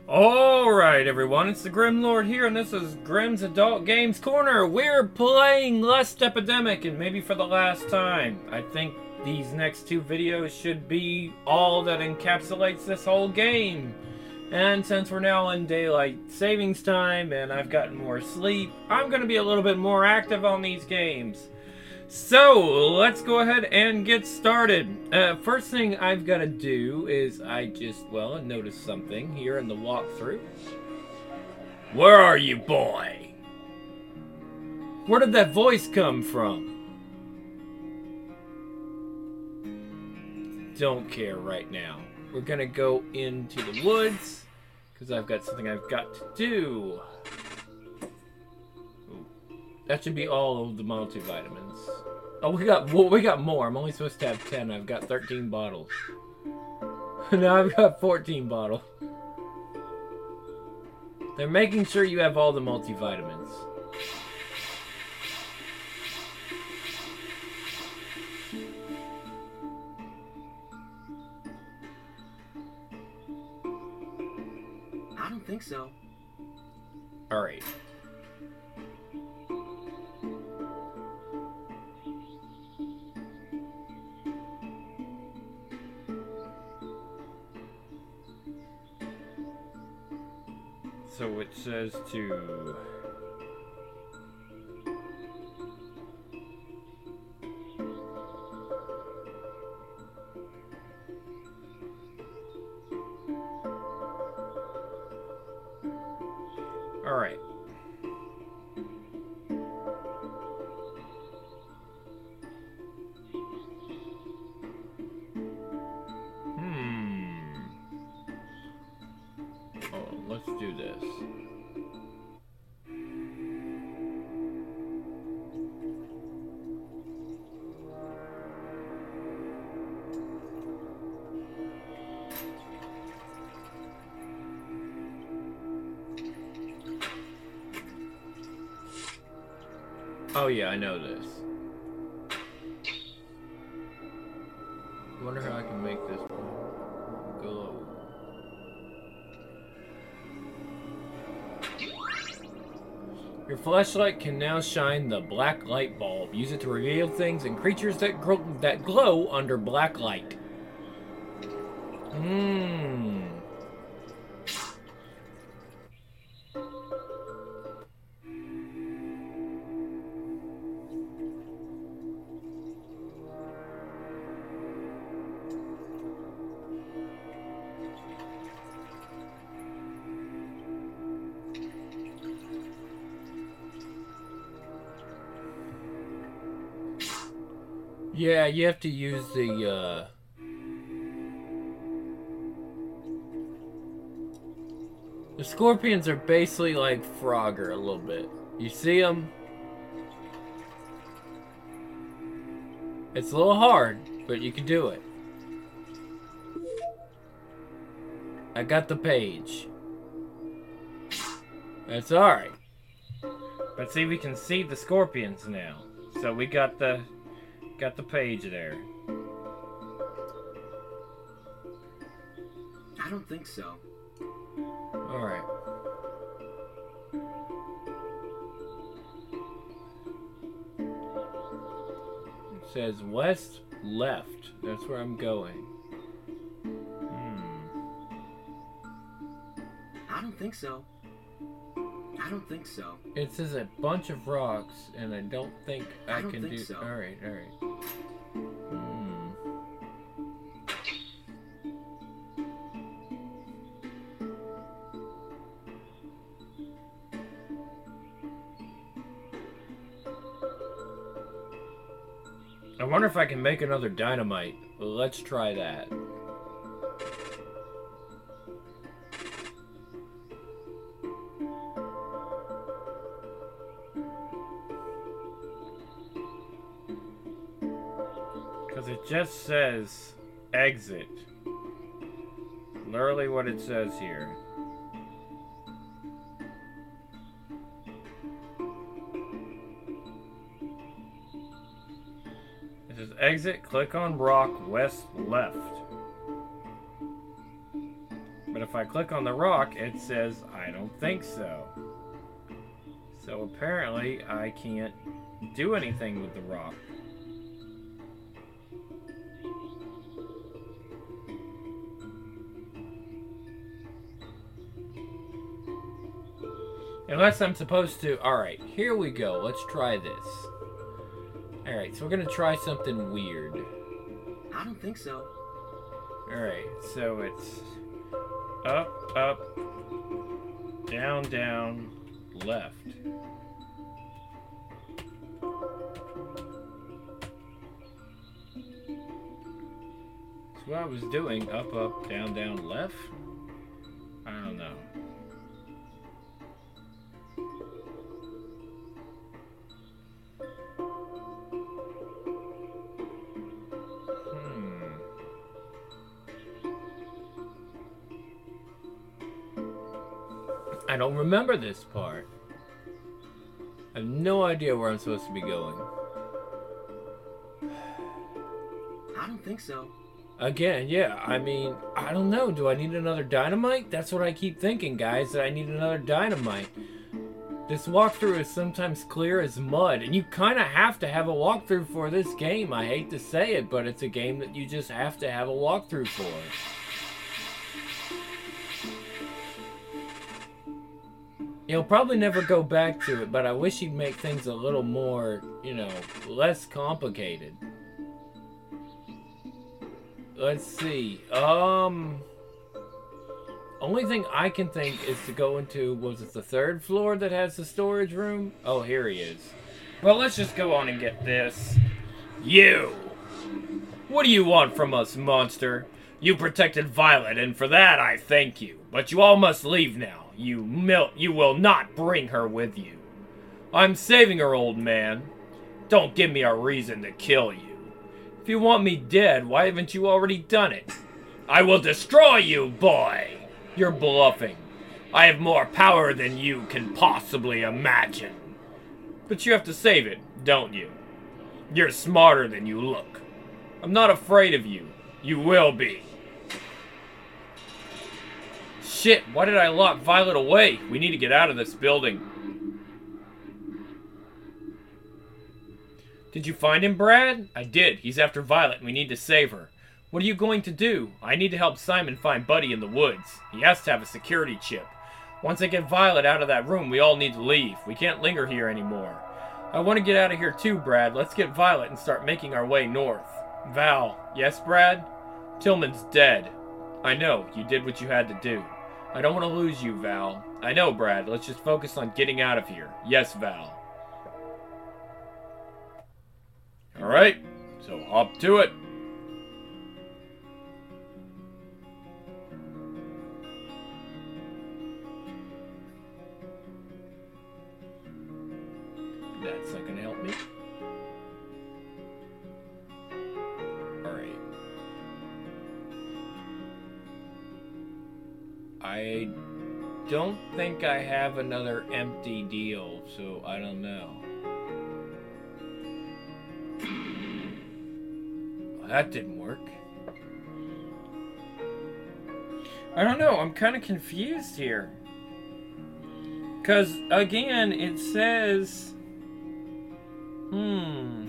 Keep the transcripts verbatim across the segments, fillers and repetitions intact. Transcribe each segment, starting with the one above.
Alright everyone, it's the Grim Lord here, and this is Grim's Adult Games Corner. We're playing Lust Epidemic, and maybe for the last time. I think these next two videos should be all that encapsulates this whole game. And since we're now in daylight savings time, and I've gotten more sleep, I'm going to be a little bit more active on these games. So, let's go ahead and get started. Uh, first thing I've got to do is I just, well, noticed something here in the walkthrough. Where are you, boy? Where did that voice come from? Don't care right now. We're going to go into the woods, because I've got something I've got to do. That should be all of the multivitamins. Oh, we got well, we got more. I'm only supposed to have ten. I've got thirteen bottles. Now I've got fourteen bottles. They're making sure you have all the multivitamins. I don't think so. All right. So it says to... All right. Hmm. Oh, let's do this. Oh yeah, I know this. I wonder how I can make this glow. Your flashlight can now shine the black light bulb. Use it to reveal things and creatures that grow, that glow under black light. Mmm. Yeah, you have to use the, uh... the scorpions are basically like Frogger a little bit. You see them? It's a little hard, but you can do it. I got the page. That's alright. But see, we can see the scorpions now. So we got the... Got the page there. I don't think so. Alright. It says west, left. That's where I'm going. Hmm. I don't think so. I don't think so. It says a bunch of rocks, and I don't think I, I don't can think do. so. All right, all right. Hmm. I wonder if I can make another dynamite. Well, let's try that. Because it just says exit. Literally what it says here. It says exit, click on rock, west, left. But if I click on the rock, it says, I don't think so. So apparently, I can't do anything with the rock. Unless I'm supposed to... Alright, here we go. Let's try this. Alright, so we're going to try something weird. I don't think so. Alright, so it's up, up, down, down, left. That's what I was doing. Up, up, down, down, left? I don't know. I don't remember this part. I have no idea where I'm supposed to be going. I don't think so. Again, yeah, I mean, I don't know. Do I need another dynamite? That's what I keep thinking, guys, that I need another dynamite. This walkthrough is sometimes clear as mud, and you kind of have to have a walkthrough for this game. I hate to say it, but it's a game that you just have to have a walkthrough for. He'll probably never go back to it, but I wish he'd make things a little more, you know, less complicated. Let's see. Um, only thing I can think is to go into, was it the third floor that has the storage room? Oh, here he is. Well, let's just go on and get this. You! What do you want from us, monster? You protected Violet, and for that I thank you. But you all must leave now. You mil- you will not bring her with you. I'm saving her, old man. Don't give me a reason to kill you. If you want me dead, why haven't you already done it? I will destroy you, boy! You're bluffing. I have more power than you can possibly imagine. But you have to save it, don't you? You're smarter than you look. I'm not afraid of you. You will be. Shit, why did I lock Violet away? We need to get out of this building. Did you find him, Brad? I did. He's after Violet and we need to save her. What are you going to do? I need to help Simon find Buddy in the woods. He has to have a security chip. Once I get Violet out of that room, we all need to leave. We can't linger here anymore. I want to get out of here too, Brad. Let's get Violet and start making our way north. Val. Yes, Brad? Tillman's dead. I know. You did what you had to do. I don't want to lose you, Val. I know, Brad. Let's just focus on getting out of here. Yes, Val. Alright, so hop to it. That's not gonna help me. Alright. I don't think I have another empty deal, so I don't know. Well, that didn't work. I don't know, I'm kind of confused here. Because, again, it says... Hmm...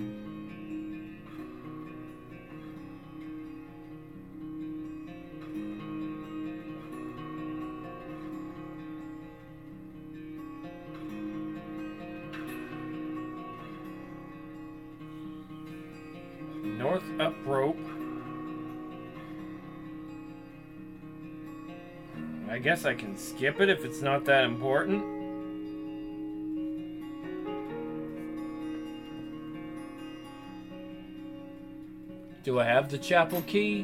North up rope. I guess I can skip it if it's not that important. Do I have the chapel key?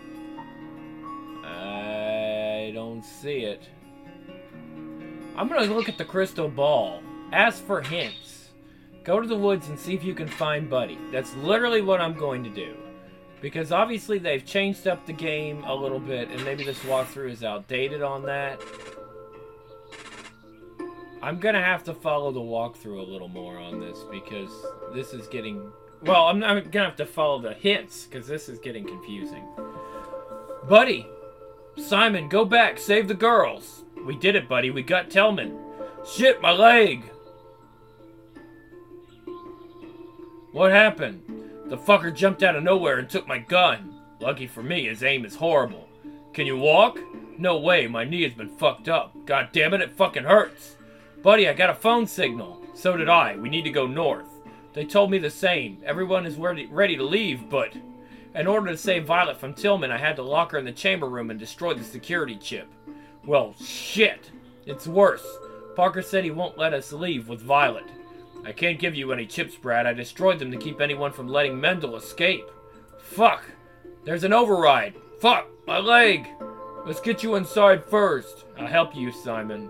I don't see it. I'm gonna look at the crystal ball. Ask for hints. Go to the woods and see if you can find Buddy. That's literally what I'm going to do. Because obviously they've changed up the game a little bit, and maybe this walkthrough is outdated on that. I'm going to have to follow the walkthrough a little more on this, because this is getting... Well, I'm not going to have to follow the hints, because this is getting confusing. Buddy! Simon, go back. Save the girls. We did it, buddy. We got Tillman. Shit, my leg. What happened? The fucker jumped out of nowhere and took my gun. Lucky for me, his aim is horrible. Can you walk? No way, my knee has been fucked up. God damn it, it fucking hurts. Buddy, I got a phone signal. So did I. We need to go north. They told me the same. Everyone is ready, ready to leave, but... in order to save Violet from Tillman, I had to lock her in the chamber room and destroy the security chip. Well, shit. It's worse. Parker said he won't let us leave with Violet. I can't give you any chips, Brad. I destroyed them to keep anyone from letting Mendel escape. Fuck. There's an override. Fuck. My leg. Let's get you inside first. I'll help you, Simon.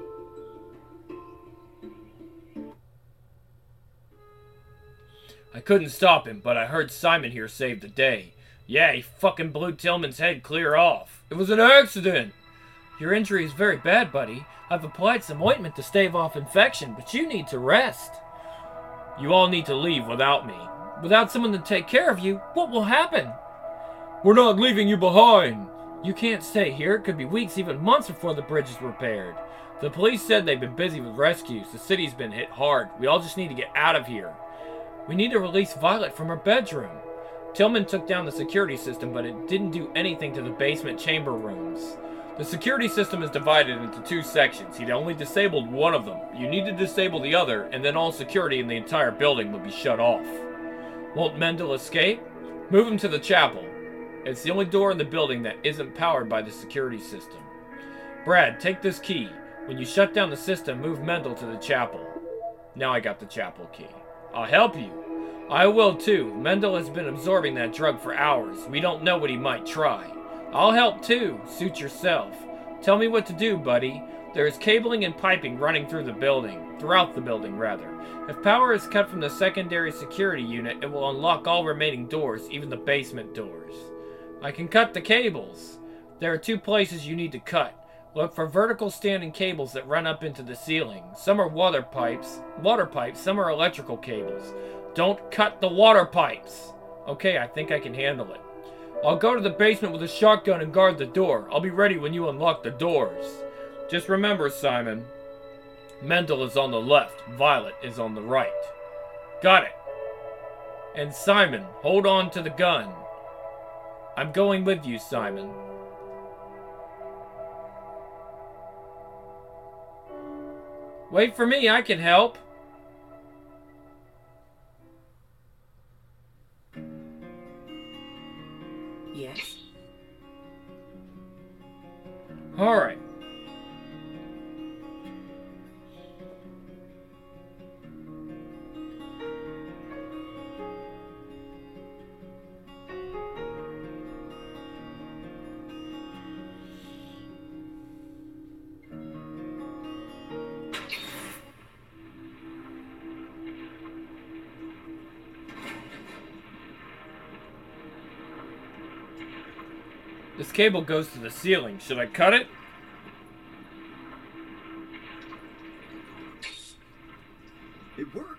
I couldn't stop him, but I heard Simon here save the day. Yeah, he fucking blew Tillman's head clear off. It was an accident. Your injury is very bad, buddy. I've applied some ointment to stave off infection, but you need to rest. You all need to leave without me. Without someone to take care of you, what will happen? We're not leaving you behind. You can't stay here. It could be weeks, even months before the bridge is repaired. The police said they've been busy with rescues. The city's been hit hard. We all just need to get out of here. We need to release Violet from her bedroom. Tillman took down the security system, but it didn't do anything to the basement chamber rooms. The security system is divided into two sections. He'd only disabled one of them. You need to disable the other, and then all security in the entire building will be shut off. Won't Mendel escape? Move him to the chapel. It's the only door in the building that isn't powered by the security system. Brad, take this key. When you shut down the system, move Mendel to the chapel. Now I got the chapel key. I'll help you. I will too. Mendel has been absorbing that drug for hours. We don't know what he might try. I'll help too. Suit yourself. Tell me what to do, buddy. There is cabling and piping running through the building. Throughout the building, rather. If power is cut from the secondary security unit, it will unlock all remaining doors, even the basement doors. I can cut the cables. There are two places you need to cut. Look for vertical standing cables that run up into the ceiling. Some are water pipes, water pipes, some are electrical cables. Don't cut the water pipes. Okay, I think I can handle it. I'll go to the basement with a shotgun and guard the door. I'll be ready when you unlock the doors. Just remember, Simon, Mendel is on the left, Violet is on the right. Got it. And Simon, hold on to the gun. I'm going with you, Simon. Wait for me, I can help. Yes. All right. This cable goes to the ceiling. Should I cut it? It worked.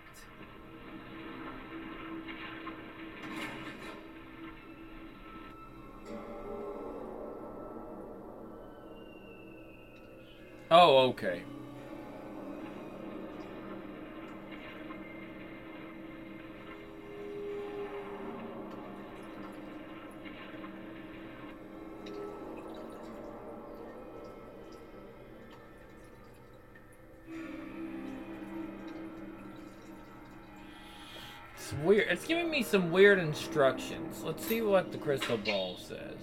Oh, okay. It's weird. It's giving me some weird instructions. Let's see what the crystal ball says.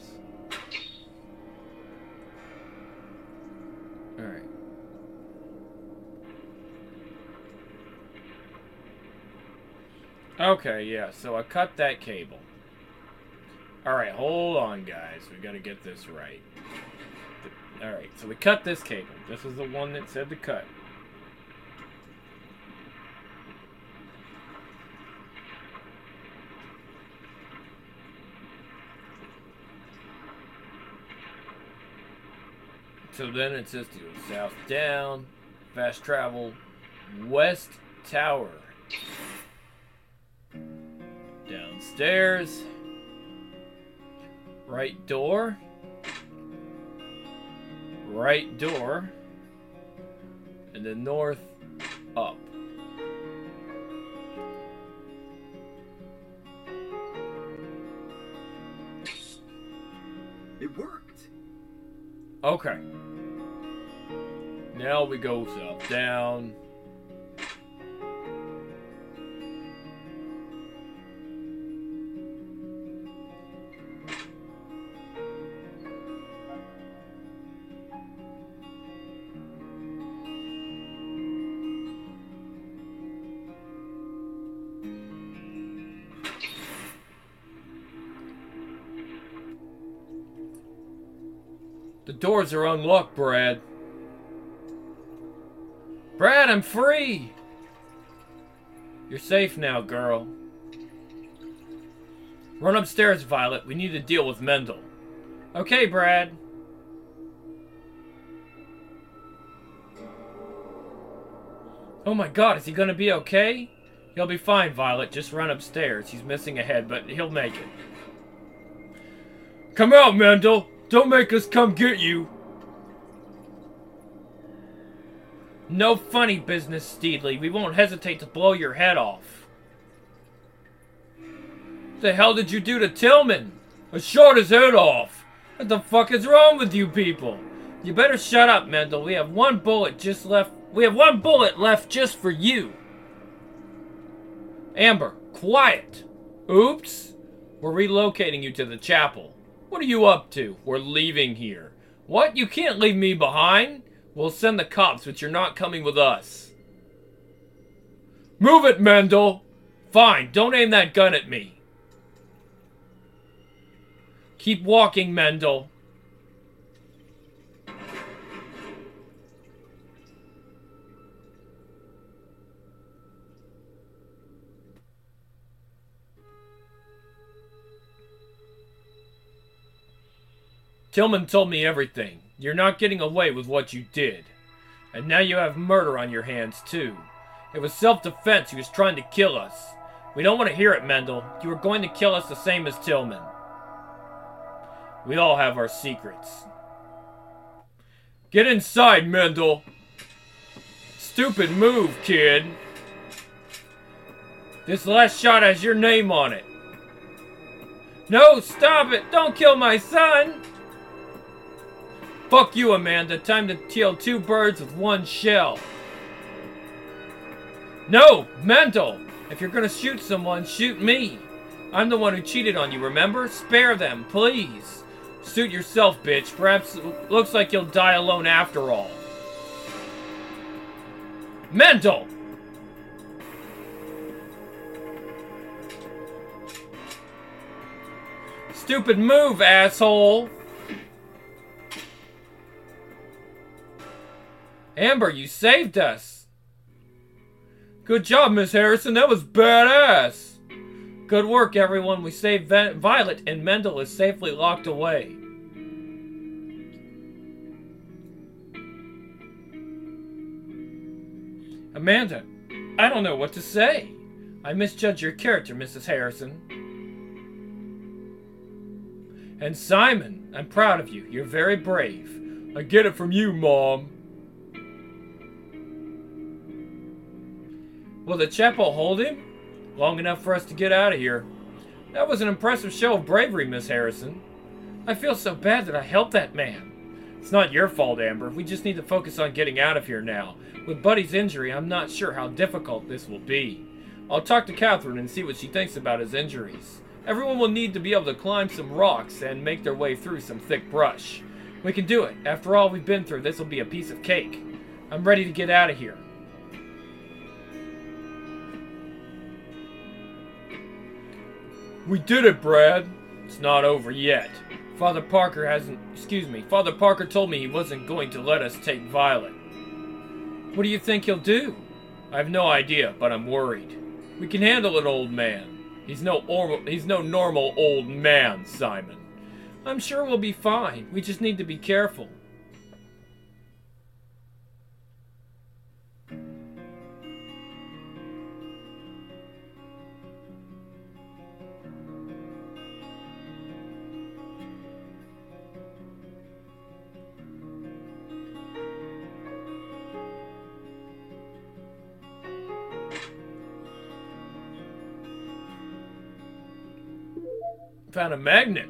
Alright. Okay, yeah, so I cut that cable. Alright, hold on, guys. We gotta get this right. Alright, so we cut this cable. This is the one that said to cut. So then it says to go south down, fast travel, west tower. Downstairs. Right door. right door. And then north, up. It worked. Okay. Now we go up, down. The doors are unlocked, Brad. Brad, I'm free! You're safe now, girl. Run upstairs, Violet. We need to deal with Mendel. Okay, Brad. Oh my god, is he gonna be okay? He'll be fine, Violet. Just run upstairs. He's missing a head, but he'll make it. Come out, Mendel! Don't make us come get you! No funny business, Steedley. We won't hesitate to blow your head off. What the hell did you do to Tillman? I shot his head off. What the fuck is wrong with you people? You better shut up, Mendel. We have one bullet just left. We have one bullet left just for you. Amber, quiet. Oops. We're relocating you to the chapel. What are you up to? We're leaving here. What? You can't leave me behind? We'll send the cops, but you're not coming with us. Move it, Mendel! Fine, don't aim that gun at me. Keep walking, Mendel. Tillman told me everything. You're not getting away with what you did. And now you have murder on your hands, too. It was self-defense. He was trying to kill us. We don't want to hear it, Mendel. You were going to kill us the same as Tillman. We all have our secrets. Get inside, Mendel. Stupid move, kid. This last shot has your name on it. No, stop it. Don't kill my son. Fuck you, Amanda. Time to kill two birds with one shell. No, Mendel. If you're gonna shoot someone, shoot me. I'm the one who cheated on you, remember? Spare them, please. Suit yourself, bitch. Perhaps it looks like you'll die alone after all. Mendel! Stupid move, asshole! Amber, you saved us! Good job, Miss Harrison. That was badass! Good work, everyone. We saved Violet, and Mendel is safely locked away. Amanda, I don't know what to say. I misjudged your character, Missus Harrison. And Simon, I'm proud of you. You're very brave. I get it from you, Mom. Will the chapel hold him? Long enough for us to get out of here. That was an impressive show of bravery, Miss Harrison. I feel so bad that I helped that man. It's not your fault, Amber. We just need to focus on getting out of here now. With Buddy's injury, I'm not sure how difficult this will be. I'll talk to Catherine and see what she thinks about his injuries. Everyone will need to be able to climb some rocks and make their way through some thick brush. We can do it. After all we've been through, this will be a piece of cake. I'm ready to get out of here. We did it, Brad. It's not over yet. Father Parker hasn't... Excuse me. Father Parker told me he wasn't going to let us take Violet. What do you think he'll do? I have no idea, but I'm worried. We can handle it, old man. He's no or he's no normal old man, Simon. I'm sure we'll be fine. We just need to be careful. Found a magnet.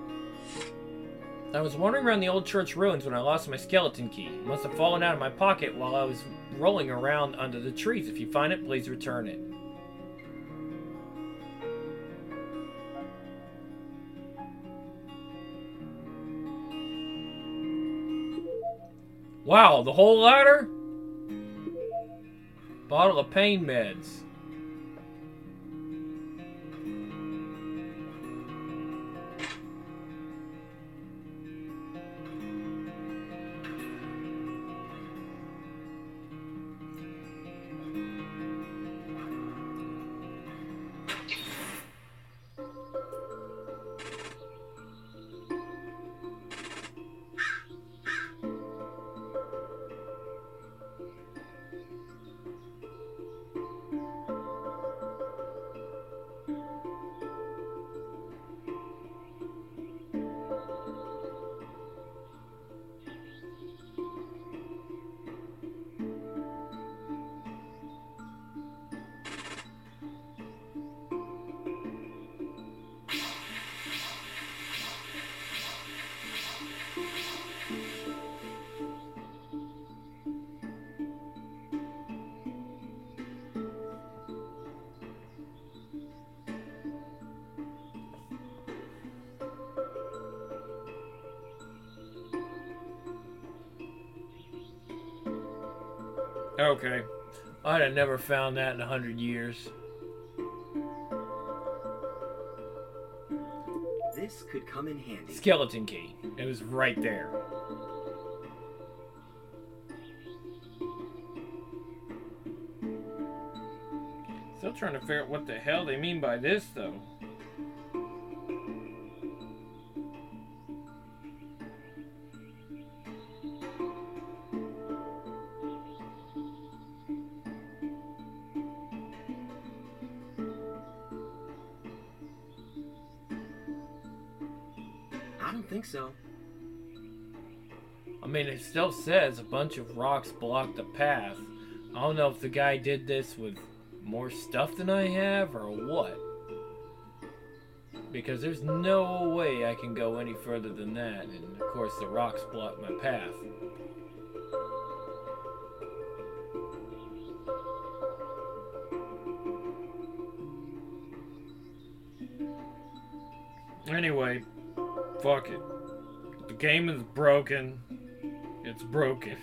I was wandering around the old church ruins when I lost my skeleton key. It must have fallen out of my pocket while I was rolling around under the trees. If you find it, please return it. Wow, the whole ladder? Bottle of pain meds. Okay. I'd have never found that in a hundred years. This could come in handy. Skeleton key. It was right there. Still trying to figure out what the hell they mean by this, though. I don't think so. I mean, it still says a bunch of rocks block the path. I don't know if the guy did this with more stuff than I have or what. Because there's no way I can go any further than that. And of course the rocks block my path. Anyway, fuck it. The game is broken. It's broken.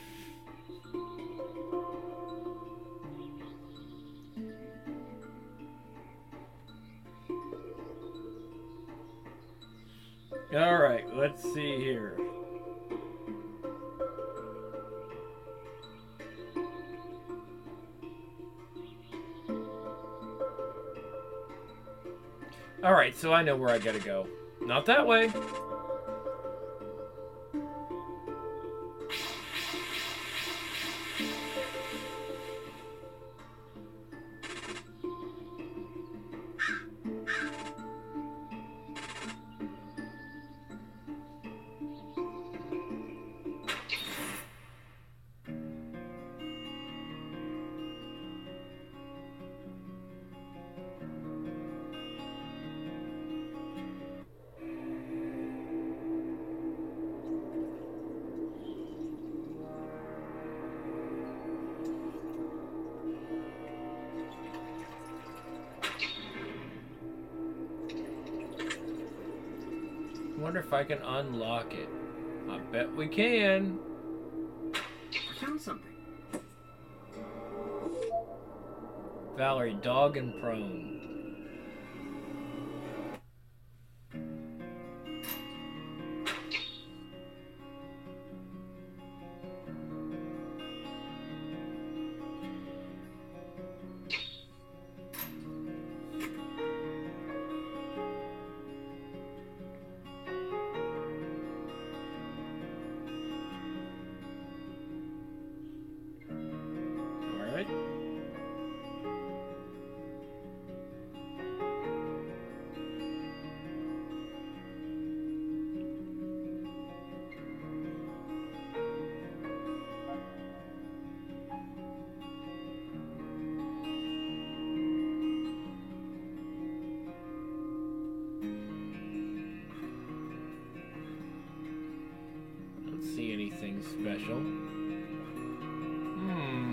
Alright, let's see here. Alright, so I know where I gotta go. Not that way. Wonder if I can unlock it. I bet we can. I found something. Valerie, dog and prone. anything special. Hmm.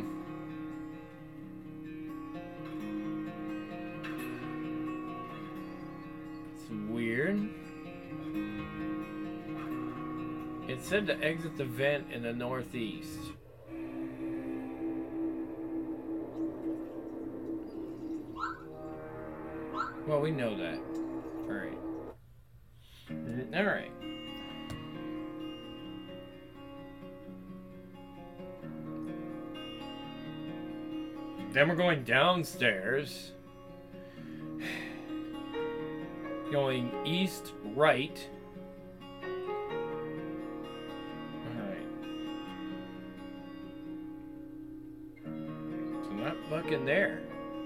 It's weird. It said to exit the vent in the northeast. Well, we know that. Alright. Alright. Then we're going downstairs. Going east, right. Alright. So not fucking there.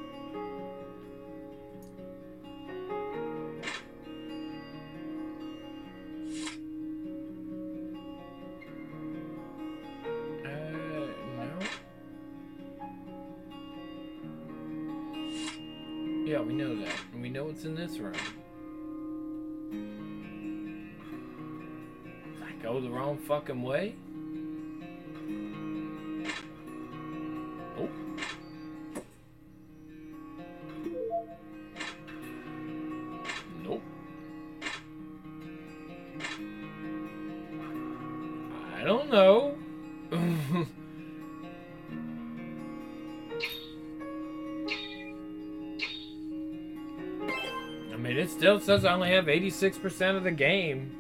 Yeah, we know that. And we know what's in this room. Did I go the wrong fucking way? Oh. Nope. I don't know. I mean, it still says I only have eighty-six percent of the game.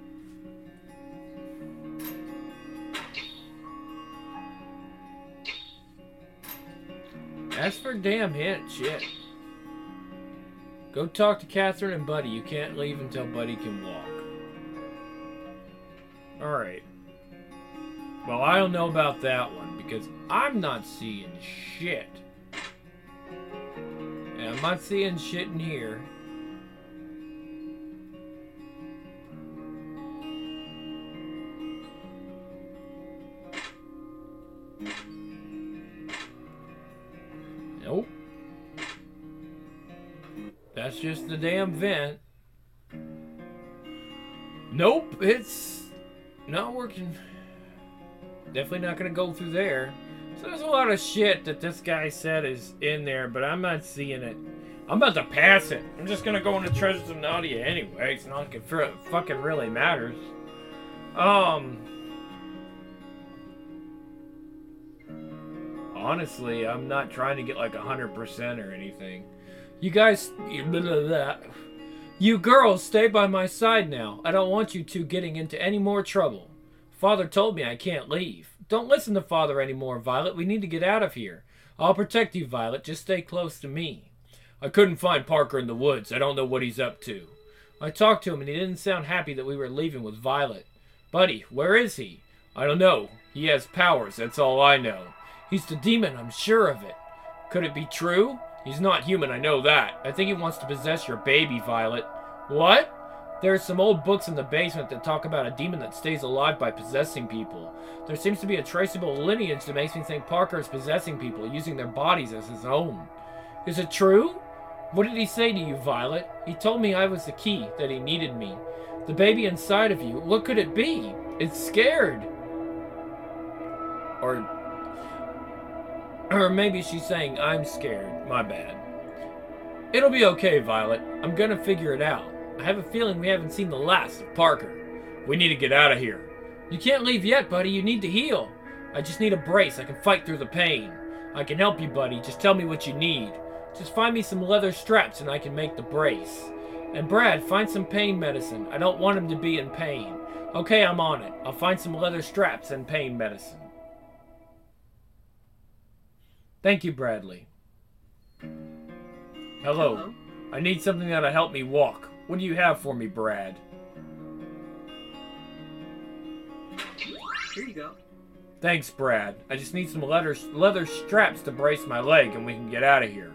As for damn hint, shit. Go talk to Catherine and Buddy. You can't leave until Buddy can walk. Alright. Well, I don't know about that one because I'm not seeing shit. And I'm not seeing shit in here. Nope. That's just the damn vent. Nope, it's not working. Definitely not gonna go through there. So there's a lot of shit that this guy said is in there, but I'm not seeing it. I'm about to pass it. I'm just gonna go into Treasures of Nadia anyway. It's not like it fucking really matters. Um... Honestly, I'm not trying to get like one hundred percent or anything. You guys... Blah, blah, blah. You girls, stay by my side now. I don't want you two getting into any more trouble. Father told me I can't leave. Don't listen to Father anymore, Violet. We need to get out of here. I'll protect you, Violet. Just stay close to me. I couldn't find Parker in the woods. I don't know what he's up to. I talked to him and he didn't sound happy that we were leaving with Violet. Buddy, where is he? I don't know. He has powers, that's all I know. He's the demon, I'm sure of it. Could it be true? He's not human, I know that. I think he wants to possess your baby, Violet. What? There are some old books in the basement that talk about a demon that stays alive by possessing people. There seems to be a traceable lineage that makes me think Parker is possessing people, using their bodies as his own. Is it true? What did he say to you, Violet? He told me I was the key, that he needed me. The baby inside of you, what could it be? It's scared. Or... Or maybe she's saying I'm scared. My bad. It'll be okay, Violet. I'm gonna figure it out. I have a feeling we haven't seen the last of Parker. We need to get out of here. You can't leave yet, buddy. You need to heal. I just need a brace. I can fight through the pain. I can help you, buddy. Just tell me what you need. Just find me some leather straps and I can make the brace. And Brad, find some pain medicine. I don't want him to be in pain. Okay, I'm on it. I'll find some leather straps and pain medicine. Thank you, Bradley. Hello. Hello. I need something that'll help me walk. What do you have for me, Brad? Here you go. Thanks, Brad. I just need some leather, leather straps to brace my leg and we can get out of here.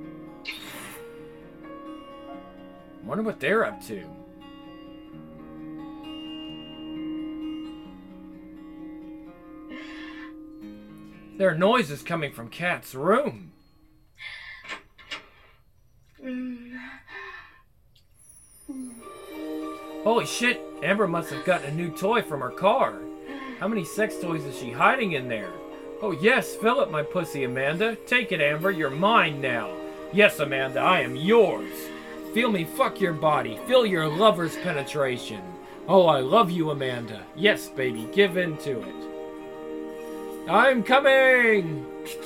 Wonder what they're up to. There are noises coming from Kat's room. Holy shit, Amber must have gotten a new toy from her car. How many sex toys is she hiding in there? Oh yes, fill it, my pussy, Amanda. Take it, Amber, you're mine now. Yes, Amanda, I am yours. Feel me fuck your body. Feel your lover's penetration. Oh, I love you, Amanda. Yes, baby, give in to it. I'm coming!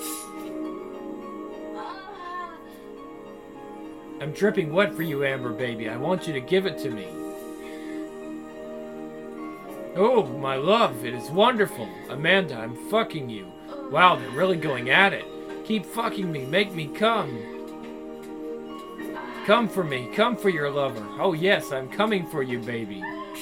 I'm dripping wet for you, Amber, baby. I want you to give it to me. Oh, my love, it is wonderful. Amanda, I'm fucking you. Wow, they're really going at it. Keep fucking me. Make me come. Come for me. Come for your lover. Oh, yes, I'm coming for you, baby.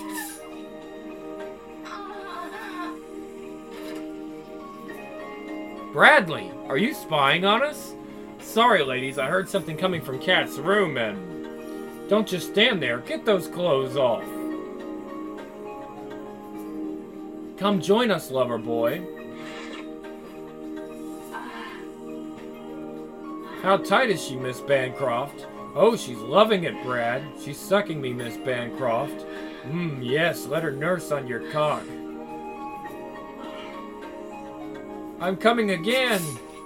Bradley, are you spying on us? Sorry, ladies, I heard something coming from Kat's room and... Don't just stand there. Get those clothes off. Come join us, lover boy. How tight is she, Miss Bancroft? Oh, she's loving it, Brad. She's sucking me, Miss Bancroft. Mmm, yes, let her nurse on your cock. I'm coming again!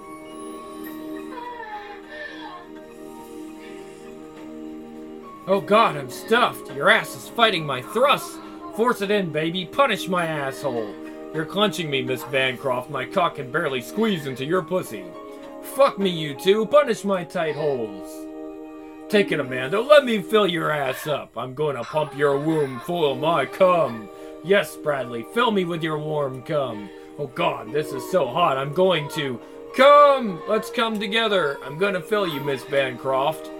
Oh god, I'm stuffed. Your ass is fighting my thrust. Force it in, baby. Punish my asshole. You're clenching me, Miss Bancroft. My cock can barely squeeze into your pussy. Fuck me, you two. Punish my tight holes. Take it, Amanda. Let me fill your ass up. I'm going to pump your womb full of my cum. Yes, Bradley. Fill me with your warm cum. Oh god, this is so hot. I'm going to... Come! Let's come together. I'm going to fill you, Miss Bancroft.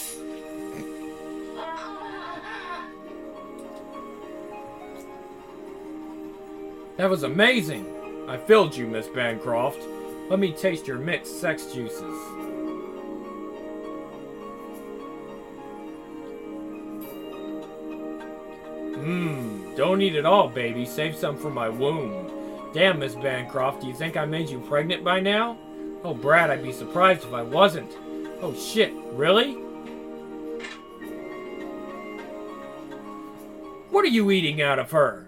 That was amazing! I filled you, Miss Bancroft. Let me taste your mixed sex juices. Mmm, don't eat it all, baby. Save some for my womb. Damn, Miss Bancroft, do you think I made you pregnant by now? Oh, Brad, I'd be surprised if I wasn't. Oh, shit, really? What are you eating out of her?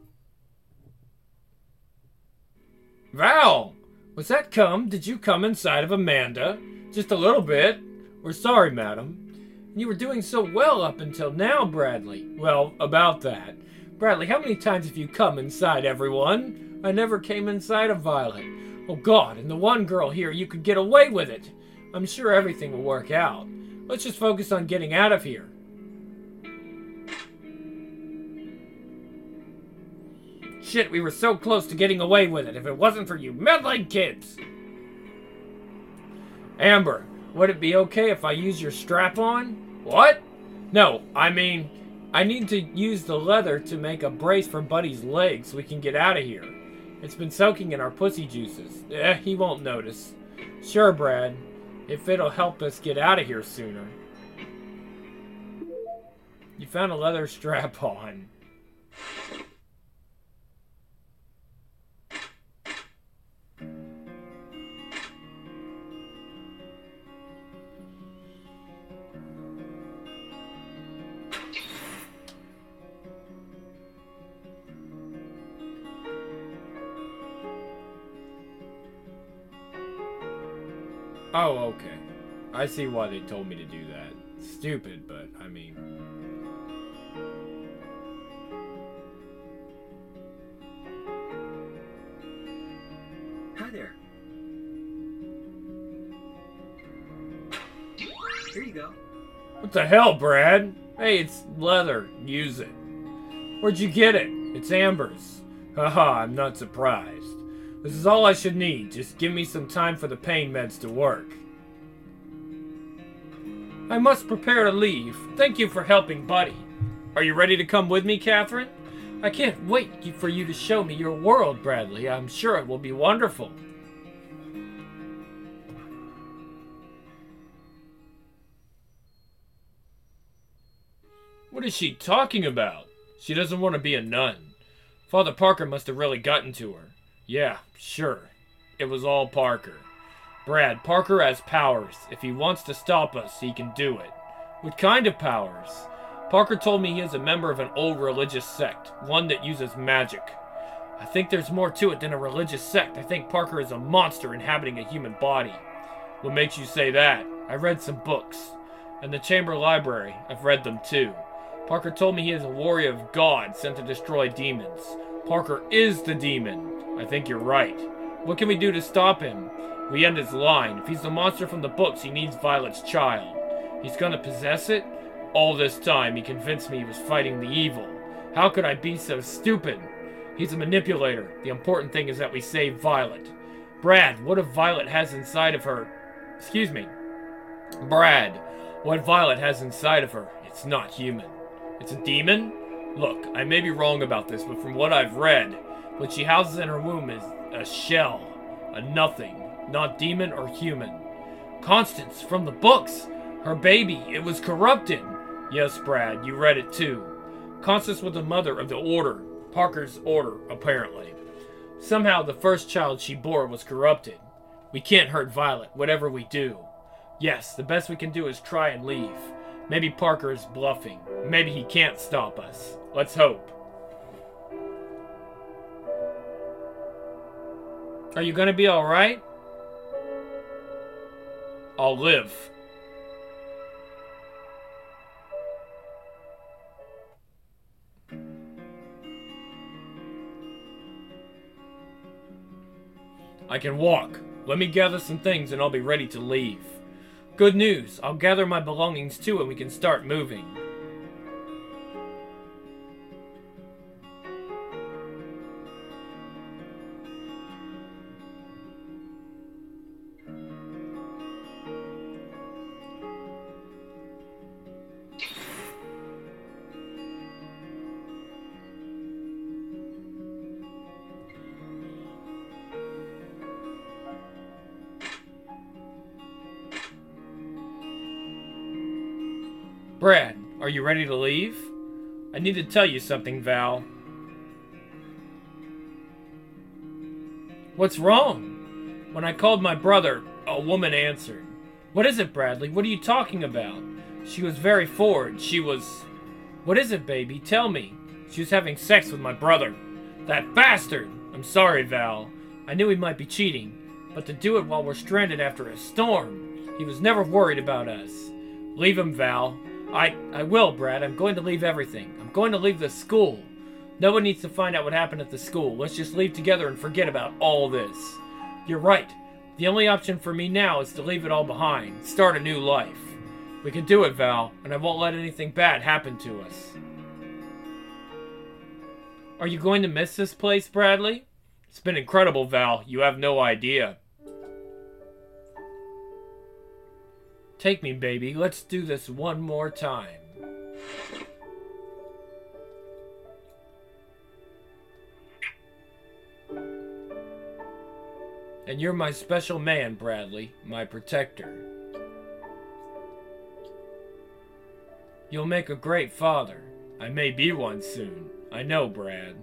Val! Was that cum? Did you come inside of Amanda? Just a little bit. We're sorry, madam. You were doing so well up until now, Bradley. Well, about that. Bradley, how many times have you come inside everyone? I never came inside of Violet. Oh god, and the one girl here, you could get away with it. I'm sure everything will work out. Let's just focus on getting out of here. Shit, we were so close to getting away with it if it wasn't for you meddling kids. Amber, would it be okay if I use your strap-on? What? No, I mean, I need to use the leather to make a brace for Buddy's legs so we can get out of here. It's been soaking in our pussy juices. Eh, he won't notice. Sure, Brad, if it'll help us get out of here sooner. You found a leather strap-on. Oh, okay. I see why they told me to do that. Stupid, but, I mean... Hi there. Here you go. What the hell, Brad? Hey, it's leather. Use it. Where'd you get it? It's Amber's. Haha, I'm not surprised. This is all I should need. Just give me some time for the pain meds to work. I must prepare to leave. Thank you for helping Buddy. Are you ready to come with me, Catherine? I can't wait for you to show me your world, Bradley. I'm sure it will be wonderful. What is she talking about? She doesn't want to be a nun. Father Parker must have really gotten to her. Yeah, sure. It was all Parker. Brad, Parker has powers. If he wants to stop us, he can do it. What kind of powers? Parker told me he is a member of an old religious sect, one that uses magic. I think there's more to it than a religious sect. I think Parker is a monster inhabiting a human body. What makes you say that? I read some books. In the Chamber Library, I've read them too. Parker told me he is a warrior of God sent to destroy demons. Parker is the demon. I think you're right. What can we do to stop him? We end his line. If he's the monster from the books, he needs Violet's child. He's gonna possess it? All this time, he convinced me he was fighting the evil. How could I be so stupid? He's a manipulator. The important thing is that we save Violet. Brad, what if Violet has inside of her... Excuse me. Brad, what Violet has inside of her, it's not human. It's a demon? Look, I may be wrong about this, but from what I've read, what she houses in her womb is a shell, a nothing, not demon or human. Constance, from the books, her baby, it was corrupted. Yes, Brad, you read it too. Constance was the mother of the Order, Parker's Order, apparently. Somehow the first child she bore was corrupted. We can't hurt Violet, whatever we do. Yes, the best we can do is try and leave. Maybe Parker is bluffing. Maybe he can't stop us. Let's hope. Are you gonna be alright? I'll live. I can walk. Let me gather some things and I'll be ready to leave. Good news. I'll gather my belongings too and we can start moving. Brad, are you ready to leave? I need to tell you something, Val. What's wrong? When I called my brother, a woman answered. What is it, Bradley? What are you talking about? She was very forward. She was... What is it, baby? Tell me. She was having sex with my brother. That bastard! I'm sorry, Val. I knew he might be cheating. But to do it while we're stranded after a storm. He was never worried about us. Leave him, Val. I, I will, Brad. I'm going to leave everything. I'm going to leave the school. No one needs to find out what happened at the school. Let's just leave together and forget about all this. You're right. The only option for me now is to leave it all behind. Start a new life. We can do it, Val, and I won't let anything bad happen to us. Are you going to miss this place, Bradley? It's been incredible, Val. You have no idea. Take me, baby. Let's do this one more time. And you're my special man, Bradley. My protector. You'll make a great father. I may be one soon. I know, Brad.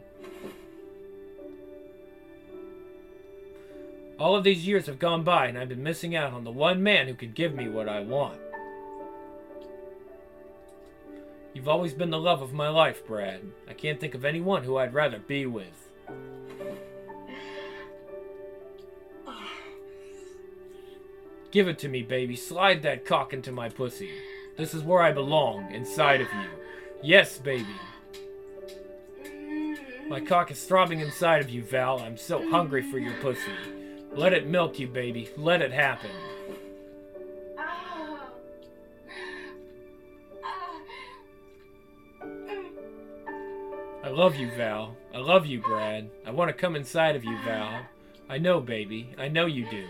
All of these years have gone by and I've been missing out on the one man who can give me what I want. You've always been the love of my life, Brad. I can't think of anyone who I'd rather be with. Give it to me, baby. Slide that cock into my pussy. This is where I belong, inside of you. Yes, baby. My cock is throbbing inside of you, Val. I'm so hungry for your pussy. Let it milk you, baby. Let it happen. I love you, Val. I love you, Brad. I want to come inside of you, Val. I know, baby. I know you do.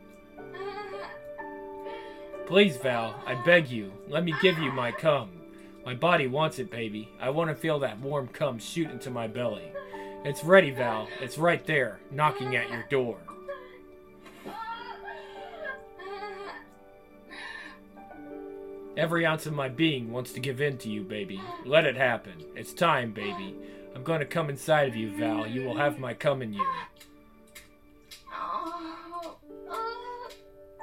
Please, Val. I beg you. Let me give you my cum. My body wants it, baby. I want to feel that warm cum shoot into my belly. It's ready, Val. It's right there, knocking at your door. Every ounce of my being wants to give in to you, baby. Let it happen. It's time, baby. I'm going to come inside of you, Val. You will have my cum in you.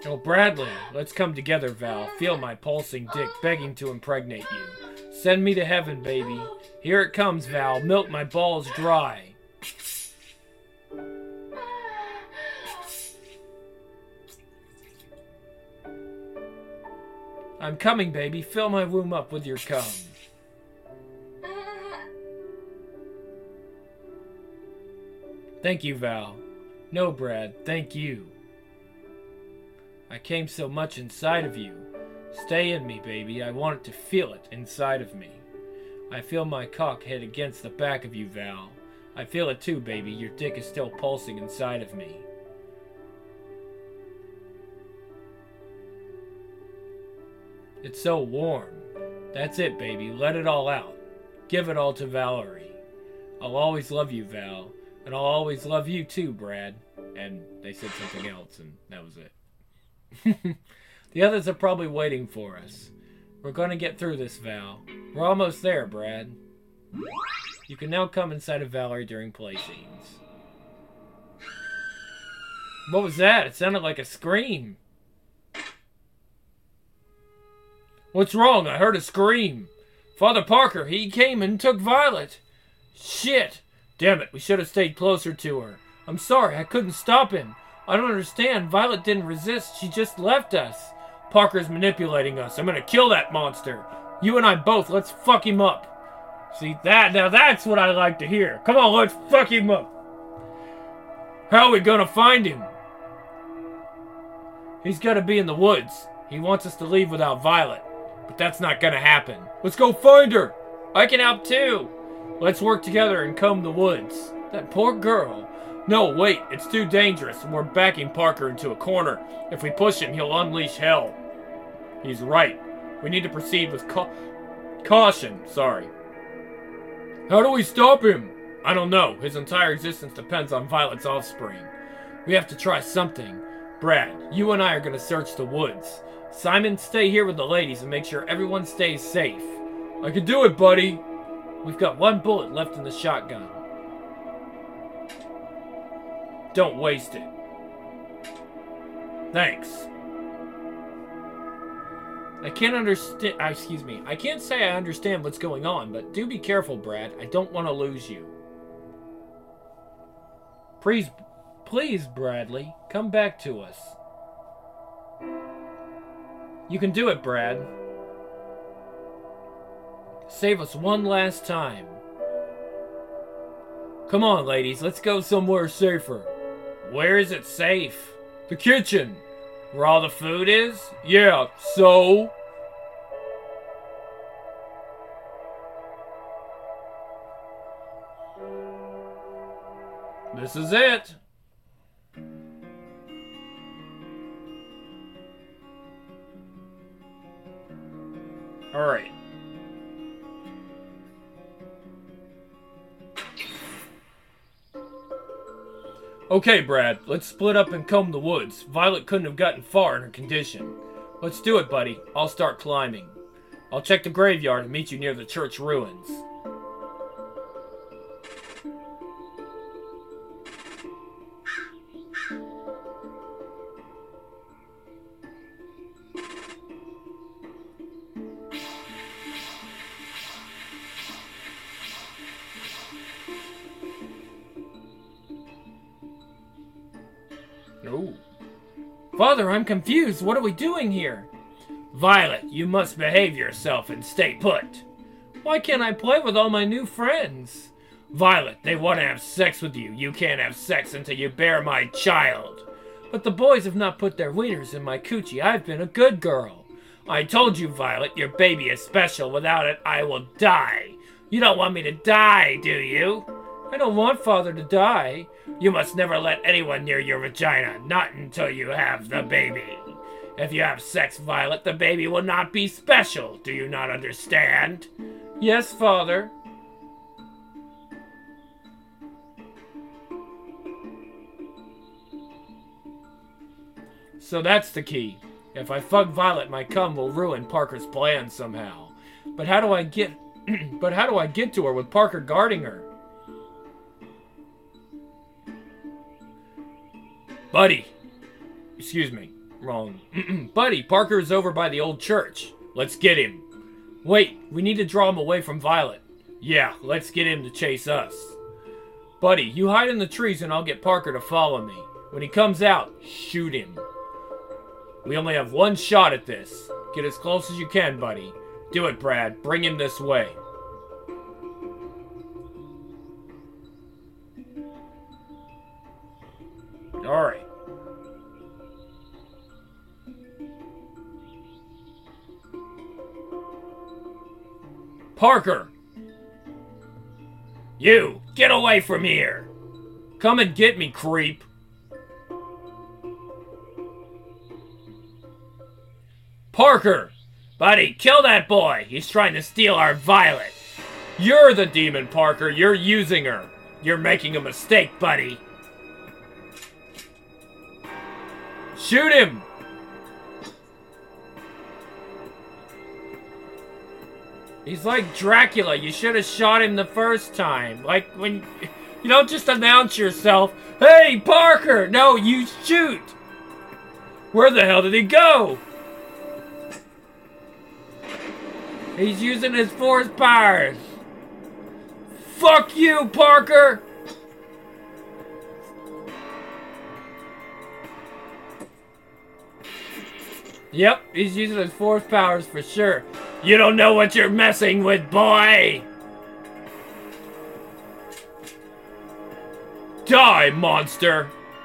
Oh, Bradley, let's come together, Val. Feel my pulsing dick begging to impregnate you. Send me to heaven, baby. Here it comes, Val. Milk my balls dry. I'm coming, baby. Fill my womb up with your cum. Thank you, Val. No, Brad, thank you. I came so much inside of you. Stay in me, baby. I want to feel it inside of me. I feel my cock hit against the back of you, Val. I feel it too, baby. Your dick is still pulsing inside of me. It's so warm. That's it, baby. Let it all out. Give it all to Valerie. I'll always love you, Val. And I'll always love you too, Brad. And they said something else, and that was it. The others are probably waiting for us. We're gonna get through this, Val. We're almost there, Brad. You can now come inside of Valerie during play scenes. What was that? It sounded like a scream. What's wrong? I heard a scream. Father Parker, he came and took Violet. Shit. Damn it, we should have stayed closer to her. I'm sorry, I couldn't stop him. I don't understand. Violet didn't resist. She just left us. Parker's manipulating us. I'm gonna kill that monster. You and I both. Let's fuck him up. See, that, now that's what I like to hear. Come on, let's fuck him up. How are we gonna find him? He's gotta be in the woods. He wants us to leave without Violet. But that's not gonna happen. Let's go find her. I can help too. Let's work together and comb the woods. That poor girl. No, wait, it's too dangerous, and we're backing Parker into a corner. If we push him, he'll unleash hell. He's right. We need to proceed with ca caution. Sorry. How do we stop him? I don't know. His entire existence depends on Violet's offspring. We have to try something. Brad, you and I are going to search the woods. Simon, stay here with the ladies and make sure everyone stays safe. I can do it, buddy. We've got one bullet left in the shotgun. Don't waste it. Thanks. I can't understand. Uh, excuse me. I can't say I understand what's going on, but do be careful, Brad. I don't want to lose you. Please, please, Bradley, come back to us. You can do it, Brad. Save us one last time. Come on, ladies. Let's go somewhere safer. Where is it safe? The kitchen. Where all the food is? Yeah, so? This is it. All right. Okay, Brad, let's split up and comb the woods. Violet couldn't have gotten far in her condition. Let's do it, buddy. I'll start climbing. I'll check the graveyard and meet you near the church ruins. No. Father, I'm confused. What are we doing here? Violet, you must behave yourself and stay put. Why can't I play with all my new friends? Violet, they want to have sex with you. You can't have sex until you bear my child. But the boys have not put their wieners in my coochie. I've been a good girl. I told you, Violet, your baby is special. Without it, I will die. You don't want me to die, do you? I don't want Father to die. You must never let anyone near your vagina, not until you have the baby. If you have sex, Violet, the baby will not be special. Do you not understand? Yes, Father. So that's the key. If I fuck Violet, my cum will ruin Parker's plan somehow. But how do I get but how do I get to her with Parker guarding her? Buddy. Excuse me. wrong. Buddy, Parker's over by the old church. Let's get him. Wait, we need to draw him away from Violet. Yeah, let's get him to chase us. Buddy, you hide in the trees and I'll get Parker to follow me. When he comes out, shoot him. We only have one shot at this. Get as close as you can, buddy. Do it, Brad. Bring him this way. Alright. Parker! You! Get away from here! Come and get me, creep! Parker! Buddy, kill that boy! He's trying to steal our Violet! You're the demon, Parker! You're using her! You're making a mistake, buddy! Shoot him! He's like Dracula. You should have shot him the first time. Like when... You don't just announce yourself, "Hey, Parker!" No, you shoot! Where the hell did he go? He's using his force powers. Fuck you, Parker! Yep, he's using his force powers for sure. You don't know what you're messing with, boy! Die, monster!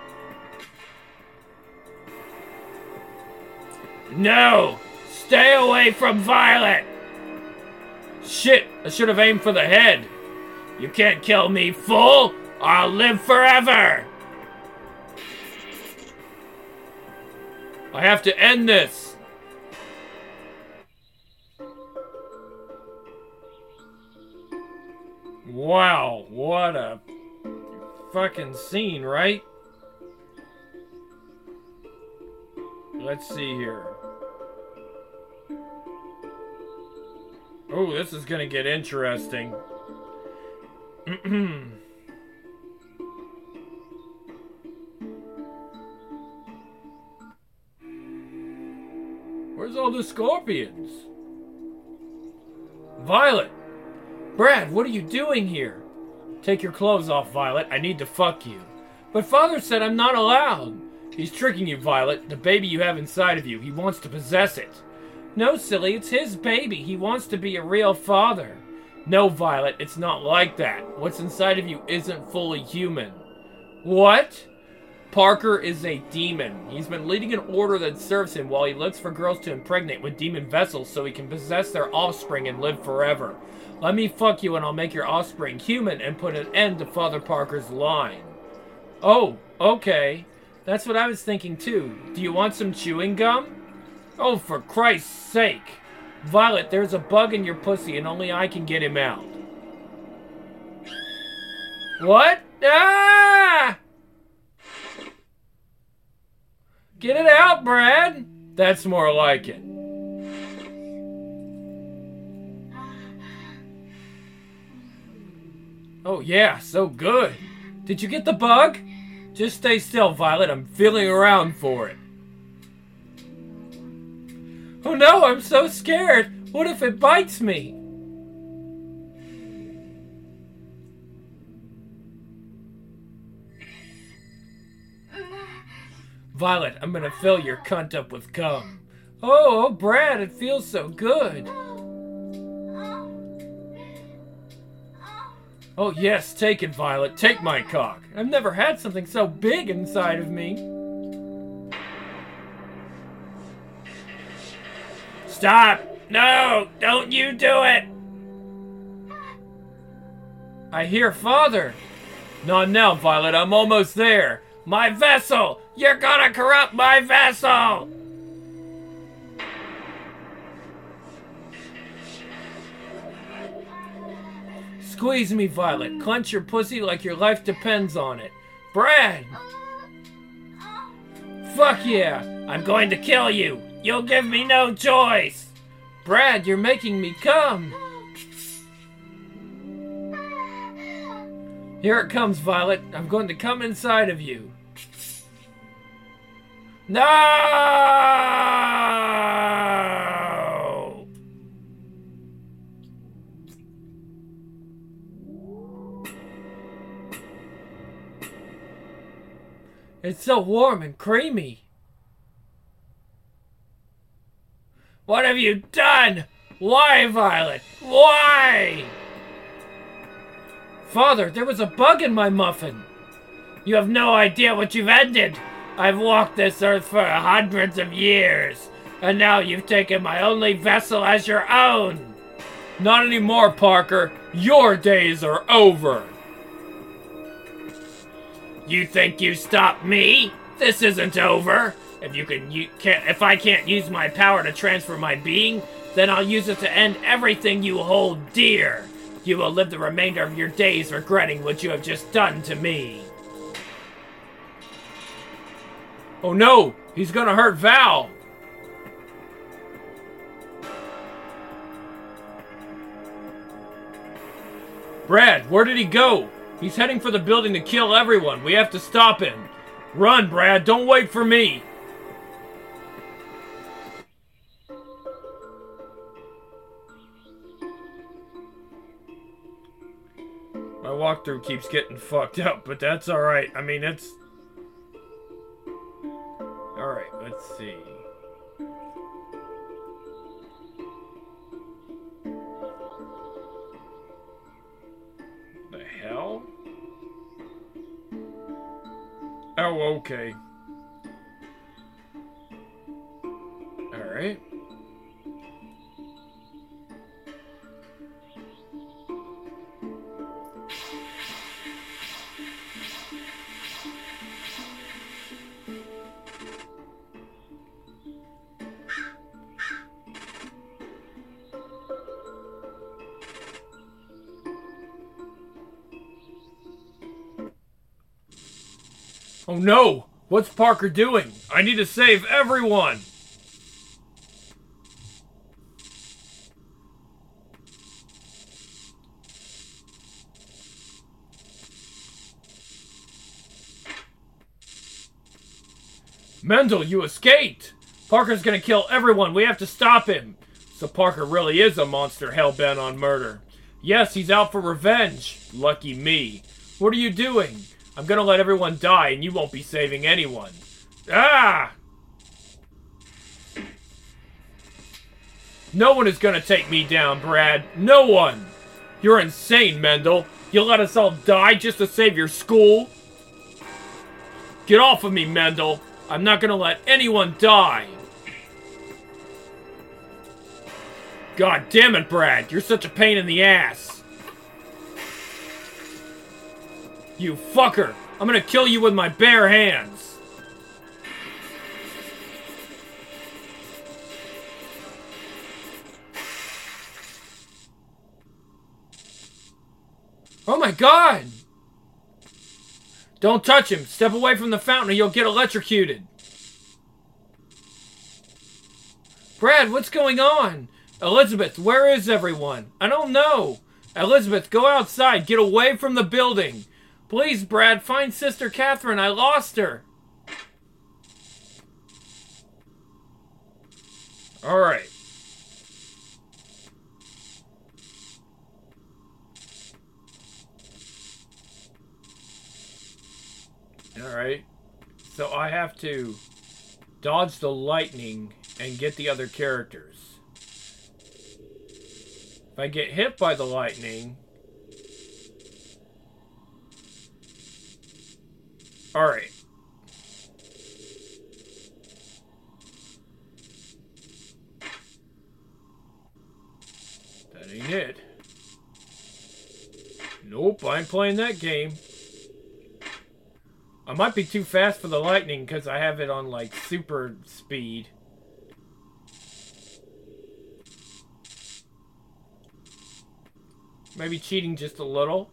No! Stay away from Violet! Shit, I should have aimed for the head. You can't kill me, fool! I'll live forever! I have to end this! Wow, what a fucking scene, right? Let's see here. Oh, this is gonna get interesting. Where's all the scorpions? Violet! Brad, what are you doing here? Take your clothes off, Violet. I need to fuck you. But Father said I'm not allowed. He's tricking you, Violet. The baby you have inside of you. He wants to possess it. No, silly. It's his baby. He wants to be a real father. No, Violet. It's not like that. What's inside of you isn't fully human. What? Parker is a demon. He's been leading an order that serves him while he looks for girls to impregnate with demon vessels so he can possess their offspring and live forever. Let me fuck you and I'll make your offspring human and put an end to Father Parker's line. Oh, okay. That's what I was thinking too. Do you want some chewing gum? Oh, for Christ's sake. Violet, there's a bug in your pussy and only I can get him out. What? Ah! Get it out, Brad. That's more like it. Oh yeah, so good. Did you get the bug? Just stay still, Violet. I'm feeling around for it. Oh no, I'm so scared. What if it bites me? Violet, I'm gonna fill your cunt up with cum. Oh, oh, Brad, it feels so good. Oh yes, take it, Violet. Take my cock. I've never had something so big inside of me. Stop! No! Don't you do it! I hear Father. Not now, Violet. I'm almost there. My vessel! You're gonna corrupt my vessel! Squeeze me, Violet. Clench your pussy like your life depends on it. Brad! Fuck yeah! I'm going to kill you! You'll give me no choice! Brad, you're making me come! Here it comes, Violet. I'm going to come inside of you. No! It's so warm and creamy. What have you done? Why, Violet? Why? Father, there was a bug in my muffin. You have no idea what you've ended. I've walked this earth for hundreds of years, and now you've taken my only vessel as your own. Not anymore, Parker. Your days are over. You think you stopped me? This isn't over. If you can, you can't. If I can't use my power to transfer my being, then I'll use it to end everything you hold dear. You will live the remainder of your days regretting what you have just done to me. Oh no! He's gonna hurt Val! Brad, where did he go? He's heading for the building to kill everyone. We have to stop him. Run, Brad. Don't wait for me. My walkthrough keeps getting fucked up, but that's alright. I mean, it's... Alright, let's see. The hell? Oh, okay. Alright. Oh no! What's Parker doing? I need to save everyone! Mendel, you escaped! Parker's gonna kill everyone. We have to stop him. So Parker really is a monster hell-bent on murder. Yes, he's out for revenge. Lucky me. What are you doing? I'm gonna let everyone die and you won't be saving anyone. Ah! No one is gonna take me down, Brad. No one! You're insane, Mendel. You let us all die just to save your school? Get off of me, Mendel. I'm not gonna let anyone die. God damn it, Brad. You're such a pain in the ass. You fucker! I'm gonna kill you with my bare hands! Oh my god! Don't touch him! Step away from the fountain or you'll get electrocuted! Brad, what's going on? Elizabeth, where is everyone? I don't know! Elizabeth, go outside! Get away from the building! Please, Brad, find Sister Catherine. I lost her. All right. All right. So I have to dodge the lightning and get the other characters. If I get hit by the lightning... Alright. That ain't it. Nope, I ain't playing that game. I might be too fast for the lightning because I have it on, like, super speed. Maybe cheating just a little.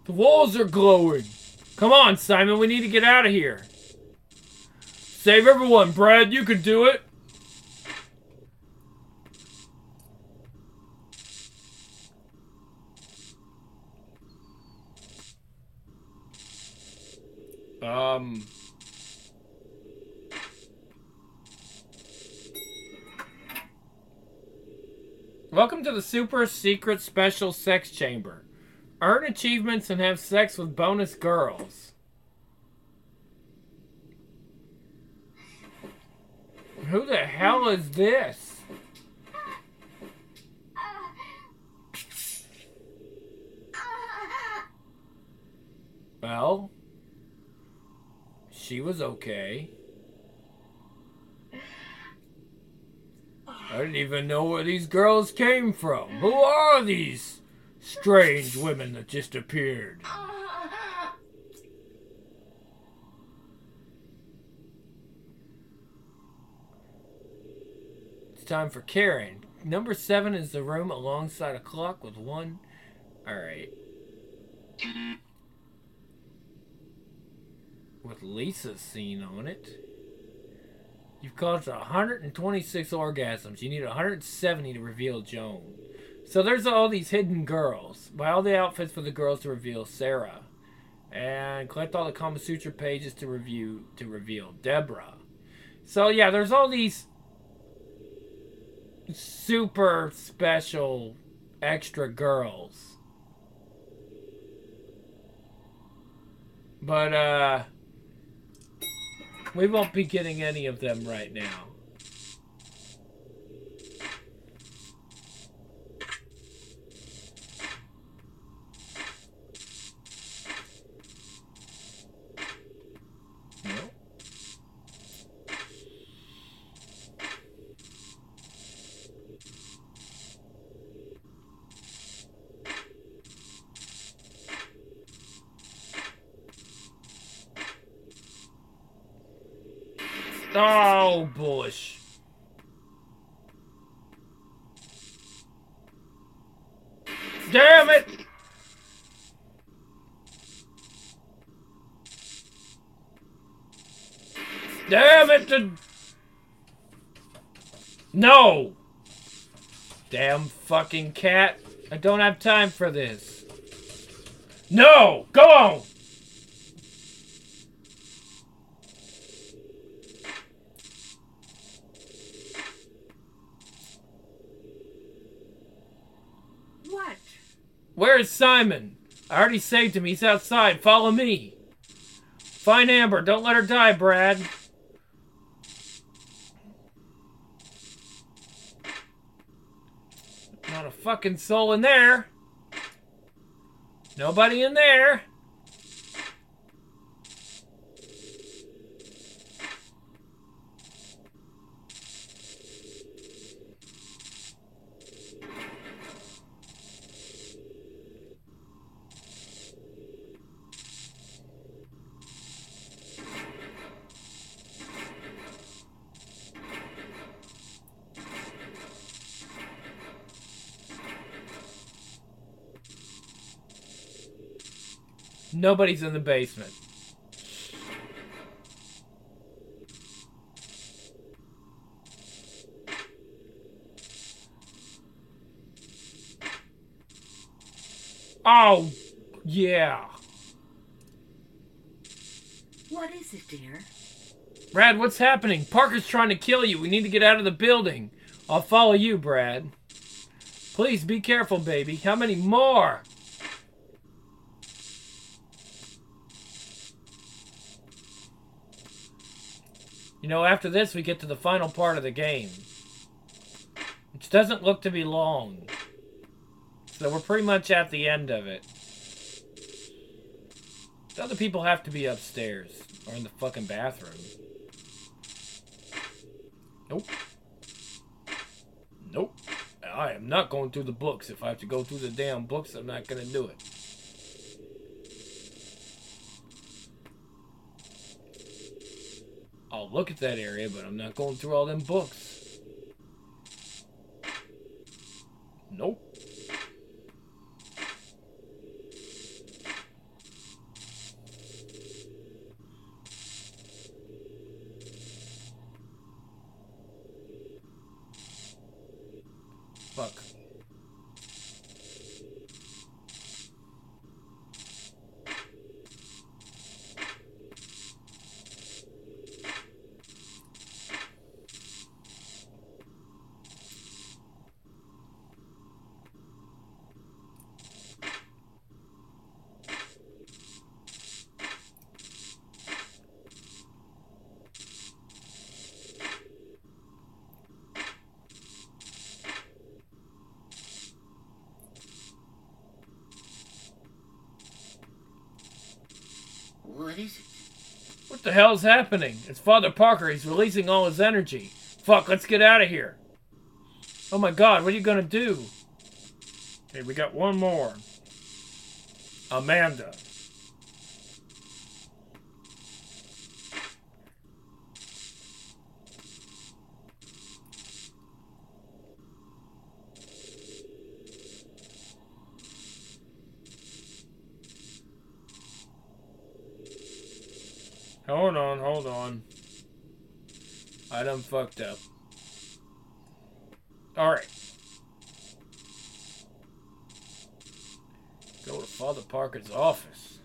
The walls are glowing. Come on, Simon, we need to get out of here. Save everyone, Brad, you can do it. Um... Welcome to the super secret special sex chamber. Earn achievements and have sex with bonus girls. Who the hell is this? Well, she was okay. I didn't even know where these girls came from. Who are these strange women that just appeared? It's time for Karen. Number seven is the room alongside a clock with one. Alright. With Lisa's scene on it. You've caused one hundred twenty-six orgasms. You need one hundred seventy to reveal Joan. So there's all these hidden girls. Buy all the outfits for the girls to reveal Sarah. And collect all the Kama Sutra pages to review to reveal Deborah. So yeah, there's all these super special extra girls. But uh we won't be getting any of them right now. No. Oh, Bush. Damn it! Damn it! To... No! Damn fucking cat. I don't have time for this. No! Go on! Where is Simon? I already saved him. He's outside. Follow me. Find Amber. Don't let her die, Brad. Not a fucking soul in there. Nobody in there. Nobody's in the basement. Oh, yeah. What is it, dear? Brad, what's happening? Parker's trying to kill you. We need to get out of the building. I'll follow you, Brad. Please be careful, baby. How many more? You know, after this, we get to the final part of the game. Which doesn't look to be long. So we're pretty much at the end of it. The other people have to be upstairs. Or in the fucking bathroom. Nope. Nope. I am not going through the books. If I have to go through the damn books, I'm not going to do it. I'll look at that area, but I'm not going through all them books. Nope. Fuck. What is it? What the hell is happening? It's Father Parker. He's releasing all his energy. Fuck, let's get out of here. Oh my god, what are you gonna do? Okay, we got one more. Amanda. Hold on, hold on. I done fucked up. Alright. Go to Father Parker's office.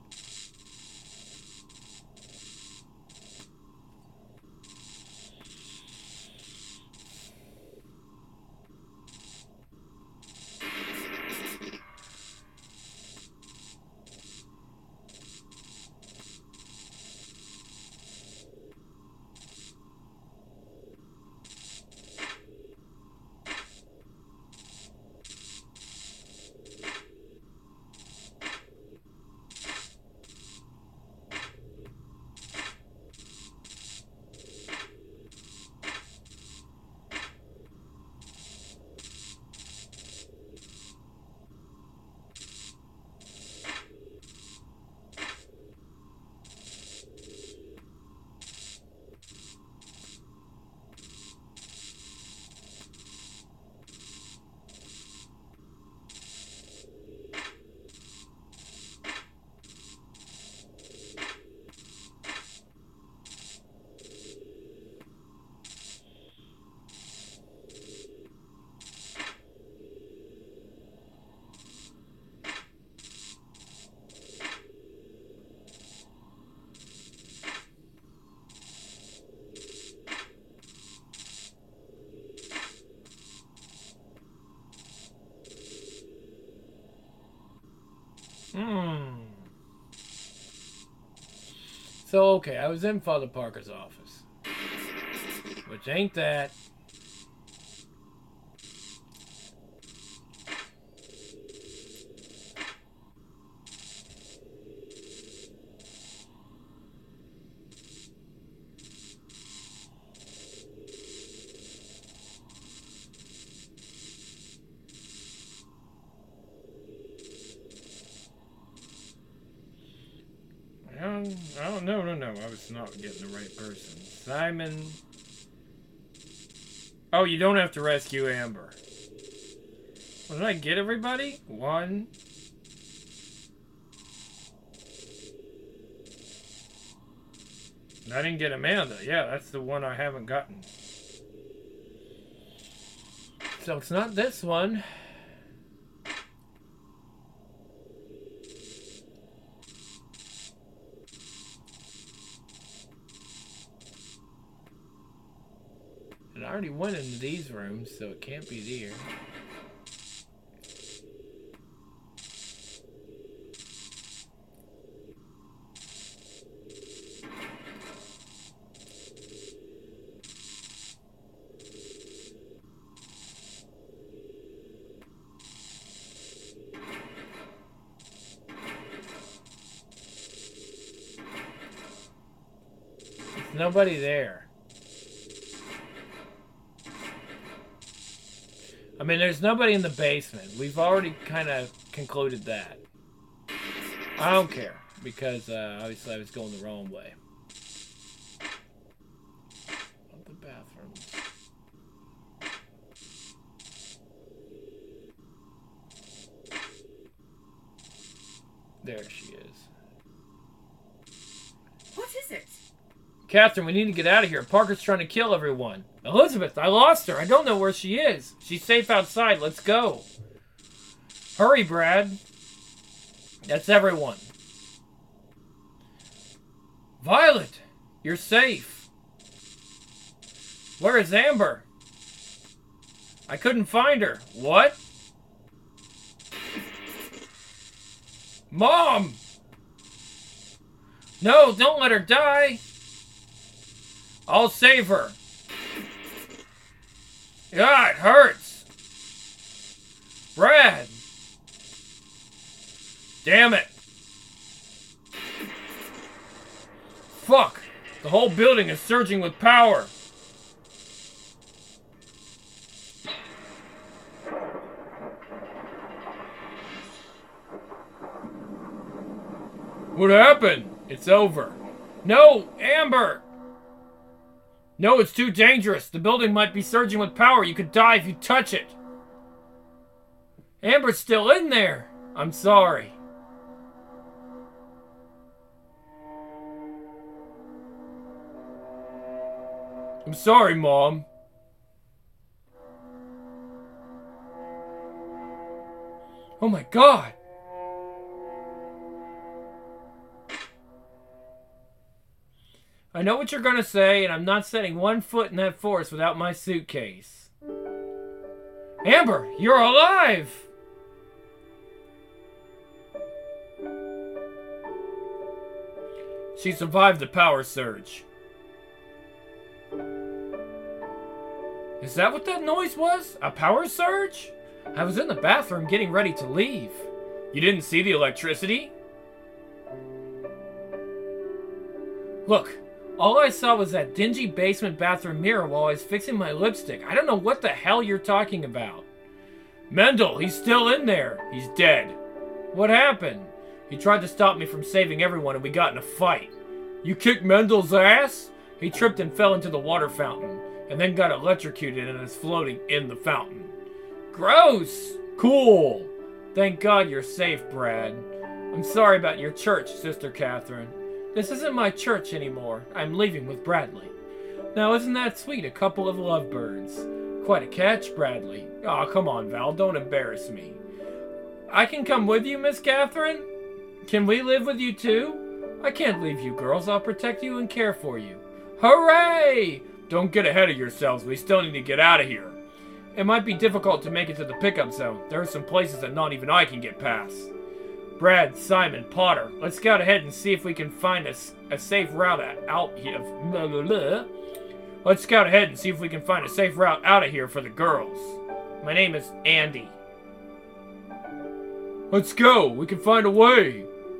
Hmm. So, okay, I was in Father Parker's office. Which ain't that. I don't, I don't know, no, no, I was not getting the right person. Simon. Oh, you don't have to rescue Amber. Well, did I get everybody? One. I didn't get Amanda. Yeah, that's the one I haven't gotten. So it's not this one. And I already went into these rooms, so it can't be there. There's nobody there. I mean, there's nobody in the basement. We've already kind of concluded that. I don't care, because uh, obviously I was going the wrong way. Not the bathroom. There she is. What is it? Catherine, we need to get out of here. Parker's trying to kill everyone. Elizabeth, I lost her. I don't know where she is. She's safe outside. Let's go. Hurry, Brad. That's everyone. Violet, you're safe. Where is Amber? I couldn't find her. What? Mom! No, don't let her die. I'll save her. Yeah, it hurts. Brad. Damn it. Fuck. The whole building is surging with power. What happened? It's over. No, Amber! No, it's too dangerous. The building might be surging with power. You could die if you touch it. Amber's still in there. I'm sorry. I'm sorry, Mom. Oh my God. I know what you're gonna say, and I'm not setting one foot in that forest without my suitcase. Amber, you're alive! She survived the power surge. Is that what that noise was? A power surge? I was in the bathroom getting ready to leave. You didn't see the electricity? Look. All I saw was that dingy basement bathroom mirror while I was fixing my lipstick. I don't know what the hell you're talking about. Mendel, he's still in there. He's dead. What happened? He tried to stop me from saving everyone and we got in a fight. You kicked Mendel's ass? He tripped and fell into the water fountain and then got electrocuted and is floating in the fountain. Gross! Cool. Thank God you're safe, Brad. I'm sorry about your church, Sister Catherine. This isn't my church anymore. I'm leaving with Bradley. Now, isn't that sweet? A couple of lovebirds. Quite a catch, Bradley. Aw, oh, come on, Val. Don't embarrass me. I can come with you, Miss Catherine? Can we live with you, too? I can't leave you, girls. I'll protect you and care for you. Hooray! Don't get ahead of yourselves. We still need to get out of here. It might be difficult to make it to the pickup zone. There are some places that not even I can get past. Brad, Simon, Potter, let's scout ahead and see if we can find a, a safe route out here. Blah, blah, blah. Let's scout ahead and see if we can find a safe route out of here for the girls. My name is Andy. Let's go. We can find a way.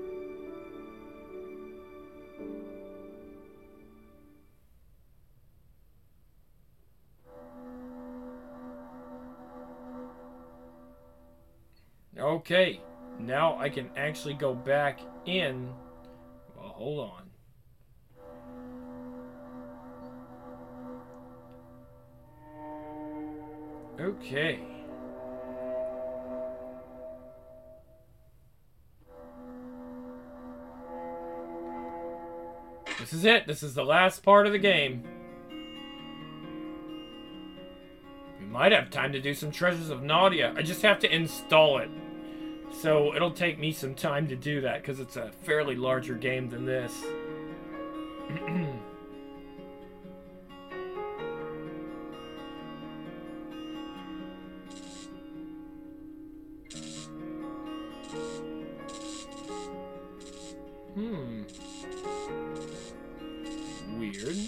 Okay. Now I can actually go back in. Well, hold on. Okay. This is it. This is the last part of the game. We might have time to do some Treasures of Nadia. I just have to install it. So it'll take me some time to do that because it's a fairly larger game than this. Hmm. Weird.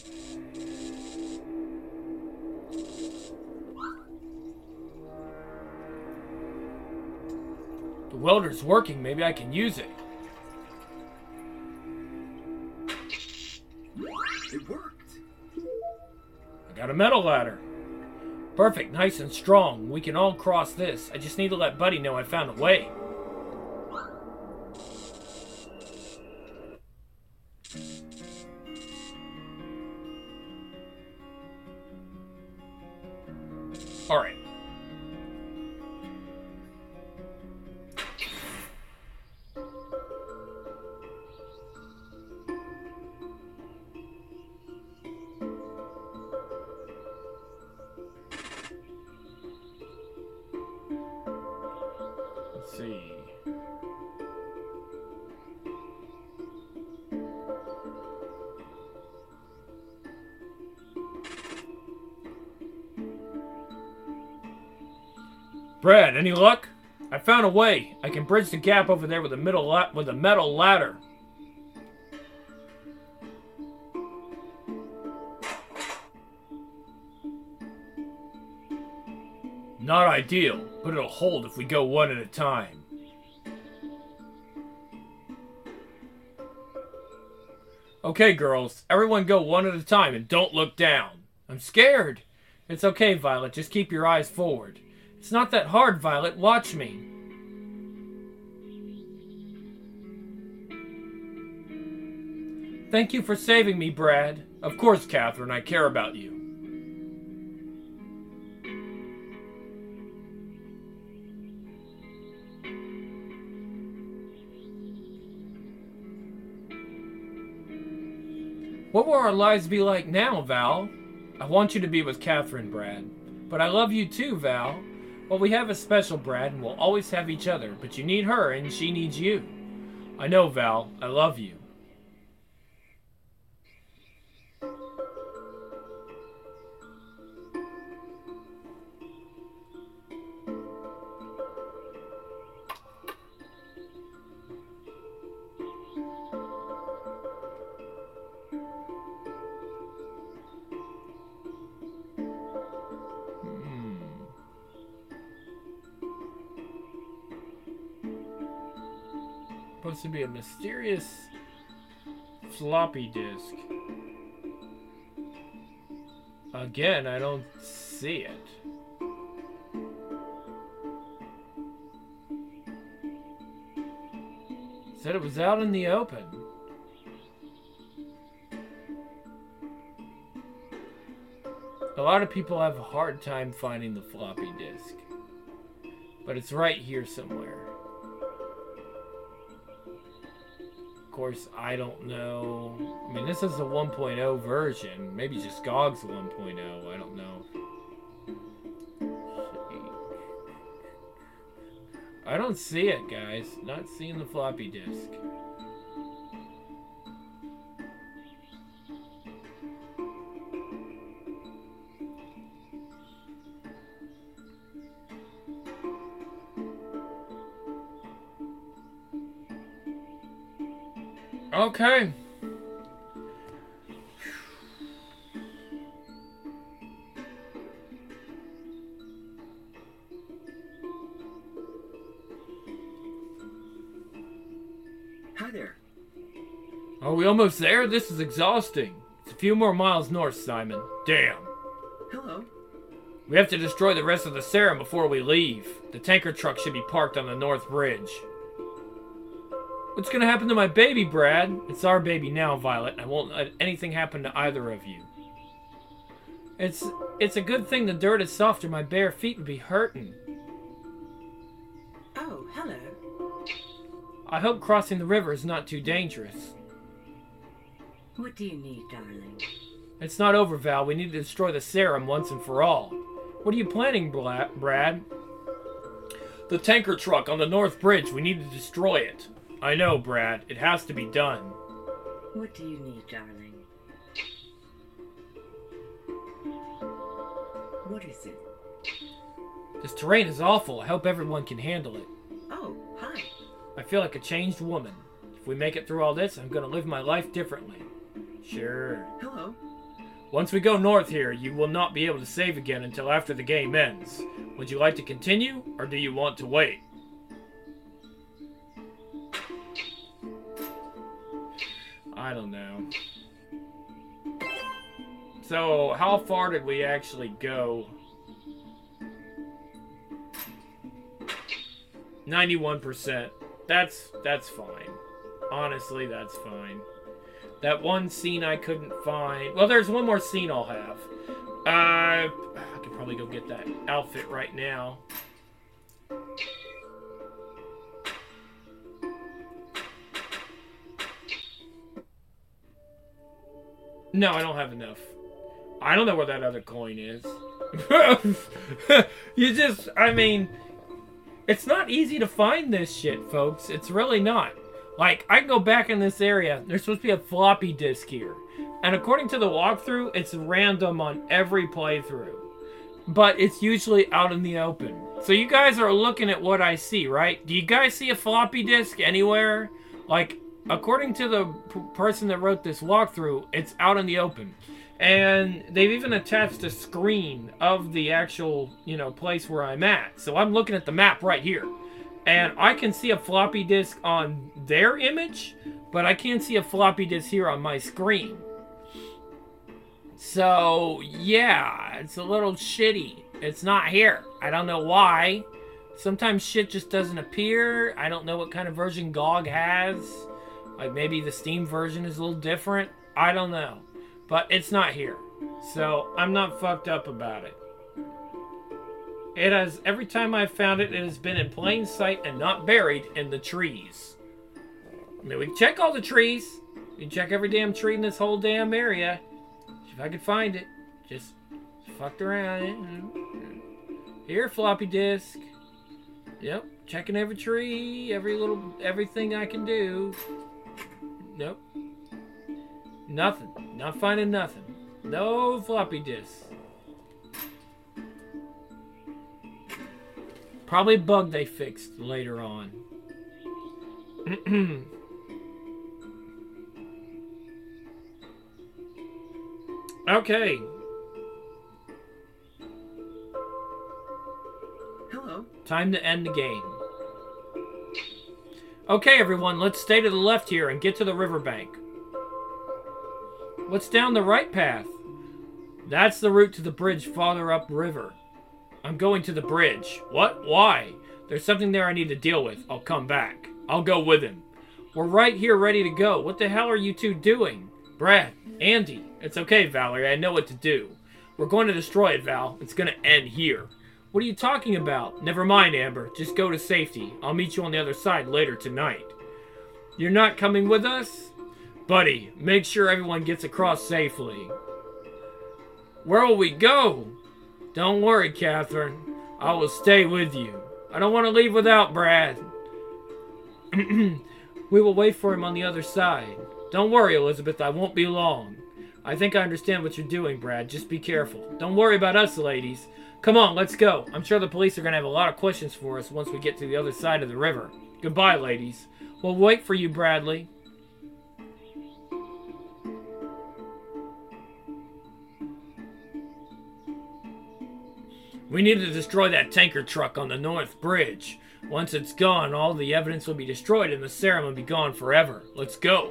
The welder's working. Maybe I can use it. It worked. I got a metal ladder. Perfect, nice and strong. We can all cross this. I just need to let Buddy know I found a way. Alright. see. Brad, any luck? I found a way. I can bridge the gap over there with a middle la with a metal ladder. Not ideal, but it'll hold if we go one at a time. Okay, girls, everyone go one at a time and don't look down. I'm scared. It's okay, Violet, just keep your eyes forward. It's not that hard, Violet, watch me. Thank you for saving me, Brad. Of course, Catherine, I care about you. What will our lives be like now, Val? I want you to be with Catherine, Brad. But I love you too, Val. Well, we have a special, Brad, and we'll always have each other. But you need her, and she needs you. I know, Val. I love you. Supposed to be a mysterious floppy disk. Again, I don't see it. Said it was out in the open. A lot of people have a hard time finding the floppy disk, but it's right here somewhere. Of course, I don't know. I mean, this is a one point oh version. Maybe just G O G's one point oh. I don't know. I don't see it, guys. Not seeing the floppy disk. Okay. Hi there. Are we almost there? This is exhausting. It's a few more miles north, Simon. Damn. Hello. We have to destroy the rest of the serum before we leave. The tanker truck should be parked on the north bridge. What's gonna happen to my baby, Brad? It's our baby now, Violet. I won't let anything happen to either of you. It's it's a good thing the dirt is soft or my bare feet would be hurting. Oh, hello. I hope crossing the river is not too dangerous. What do you need, darling? It's not over, Val. We need to destroy the serum once and for all. What are you planning, Bla Brad? The tanker truck on the north bridge. We need to destroy it. I know, Brad. It has to be done. What do you need, darling? What is it? This terrain is awful. I hope everyone can handle it. Oh, hi. I feel like a changed woman. If we make it through all this, I'm gonna live my life differently. Sure. Hello. Once we go north here, you will not be able to save again until after the game ends. Would you like to continue, or do you want to wait? I don't know. So, how far did we actually go? ninety-one percent. That's, that's fine. Honestly, that's fine. That one scene I couldn't find... Well, there's one more scene I'll have. Uh, I could probably go get that outfit right now. No, I don't have enough. I don't know where that other coin is. You just... I mean... It's not easy to find this shit, folks. It's really not. Like, I can go back in this area. There's supposed to be a floppy disk here. And according to the walkthrough, it's random on every playthrough. But it's usually out in the open. So you guys are looking at what I see, right? Do you guys see a floppy disk anywhere? Like, according to the p person that wrote this walkthrough, it's out in the open. And they've even attached a screen of the actual, you know, place where I'm at. So I'm looking at the map right here. And I can see a floppy disk on their image, but I can't see a floppy disk here on my screen. So, yeah, it's a little shitty. It's not here. I don't know why. Sometimes shit just doesn't appear. I don't know what kind of version G O G has. Like, maybe the Steam version is a little different. I don't know. But it's not here. So, I'm not fucked up about it. It has, every time I've found it, it has been in plain sight and not buried in the trees. I mean, we can check all the trees. We can check every damn tree in this whole damn area. If I could find it, just fucked around it. Here, floppy disk. Yep, checking every tree, every little, everything I can do. Nope. Nothing. Not finding nothing. No floppy disk. Probably a bug they fixed later on. Okay. Hello. Time to end the game. Okay, everyone, let's stay to the left here and get to the riverbank. What's down the right path? That's the route to the bridge farther upriver. I'm going to the bridge. What? Why? There's something there I need to deal with. I'll come back. I'll go with him. We're right here ready to go. What the hell are you two doing? Brad, Andy. It's okay, Valerie. I know what to do. We're going to destroy it, Val. It's going to end here. What are you talking about? Never mind, Amber. Just go to safety. I'll meet you on the other side later tonight. You're not coming with us? Buddy, make sure everyone gets across safely. Where will we go? Don't worry, Catherine. I will stay with you. I don't want to leave without Brad. We will wait for him on the other side. Don't worry, Elizabeth. I won't be long. I think I understand what you're doing, Brad. Just be careful. Don't worry about us, ladies. Come on, let's go. I'm sure the police are going to have a lot of questions for us once we get to the other side of the river. Goodbye, ladies. We'll wait for you, Bradley. We need to destroy that tanker truck on the North Bridge. Once it's gone, all the evidence will be destroyed and the serum will be gone forever. Let's go.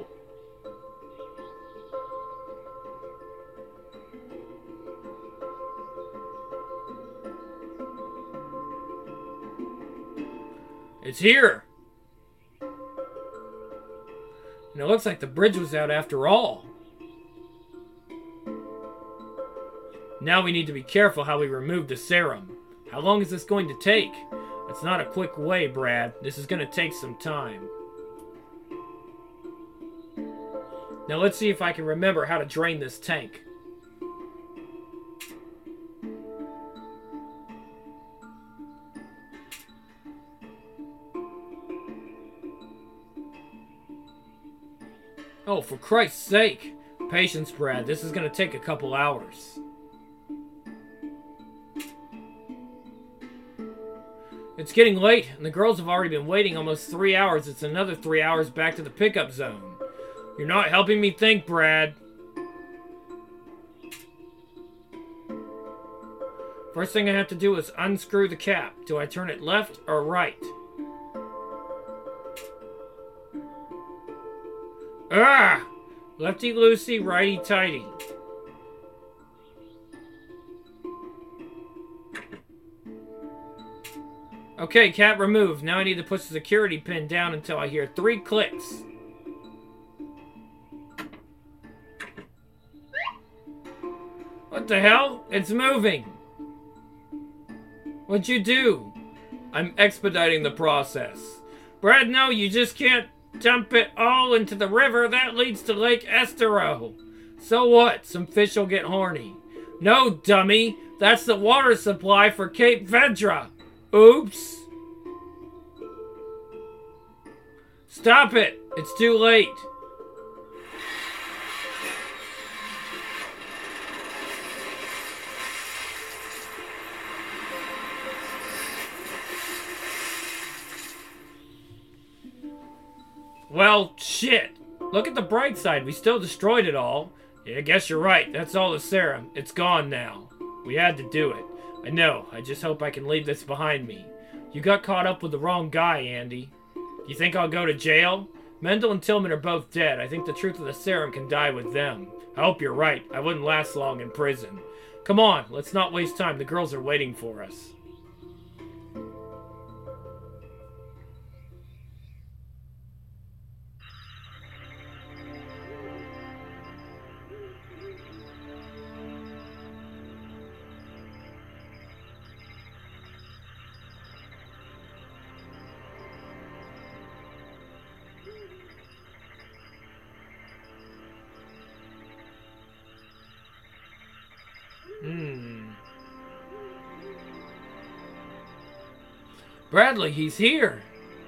It's here. And it looks like the bridge was out after all. Now we need to be careful how we remove the serum. How long is this going to take? It's not a quick way, Brad. This is going to take some time. Now let's see if I can remember how to drain this tank. Oh, for Christ's sake. Patience, Brad. This is going to take a couple hours. It's getting late, and the girls have already been waiting almost three hours. It's another three hours back to the pickup zone. You're not helping me think, Brad. First thing I have to do is unscrew the cap. Do I turn it left or right? Ah! Lefty-loosey, righty-tighty. Okay, cap removed. Now I need to push the security pin down until I hear three clicks. What the hell? It's moving. What'd you do? I'm expediting the process. Brad, no, you just can't dump it all into the river. That leads to Lake Estero. So what? Some fish will get horny. No, dummy. That's the water supply for Cape Vedra. Oops. Stop it! It's too late! Well, shit! Look at the bright side, we still destroyed it all. Yeah, I guess you're right, that's all the serum. It's gone now. We had to do it. I know, I just hope I can leave this behind me. You got caught up with the wrong guy, Andy. You think I'll go to jail? Mendel and Tillman are both dead. I think the truth of the serum can die with them. I hope you're right. I wouldn't last long in prison. Come on, let's not waste time. The girls are waiting for us. Hmm. Bradley, he's here.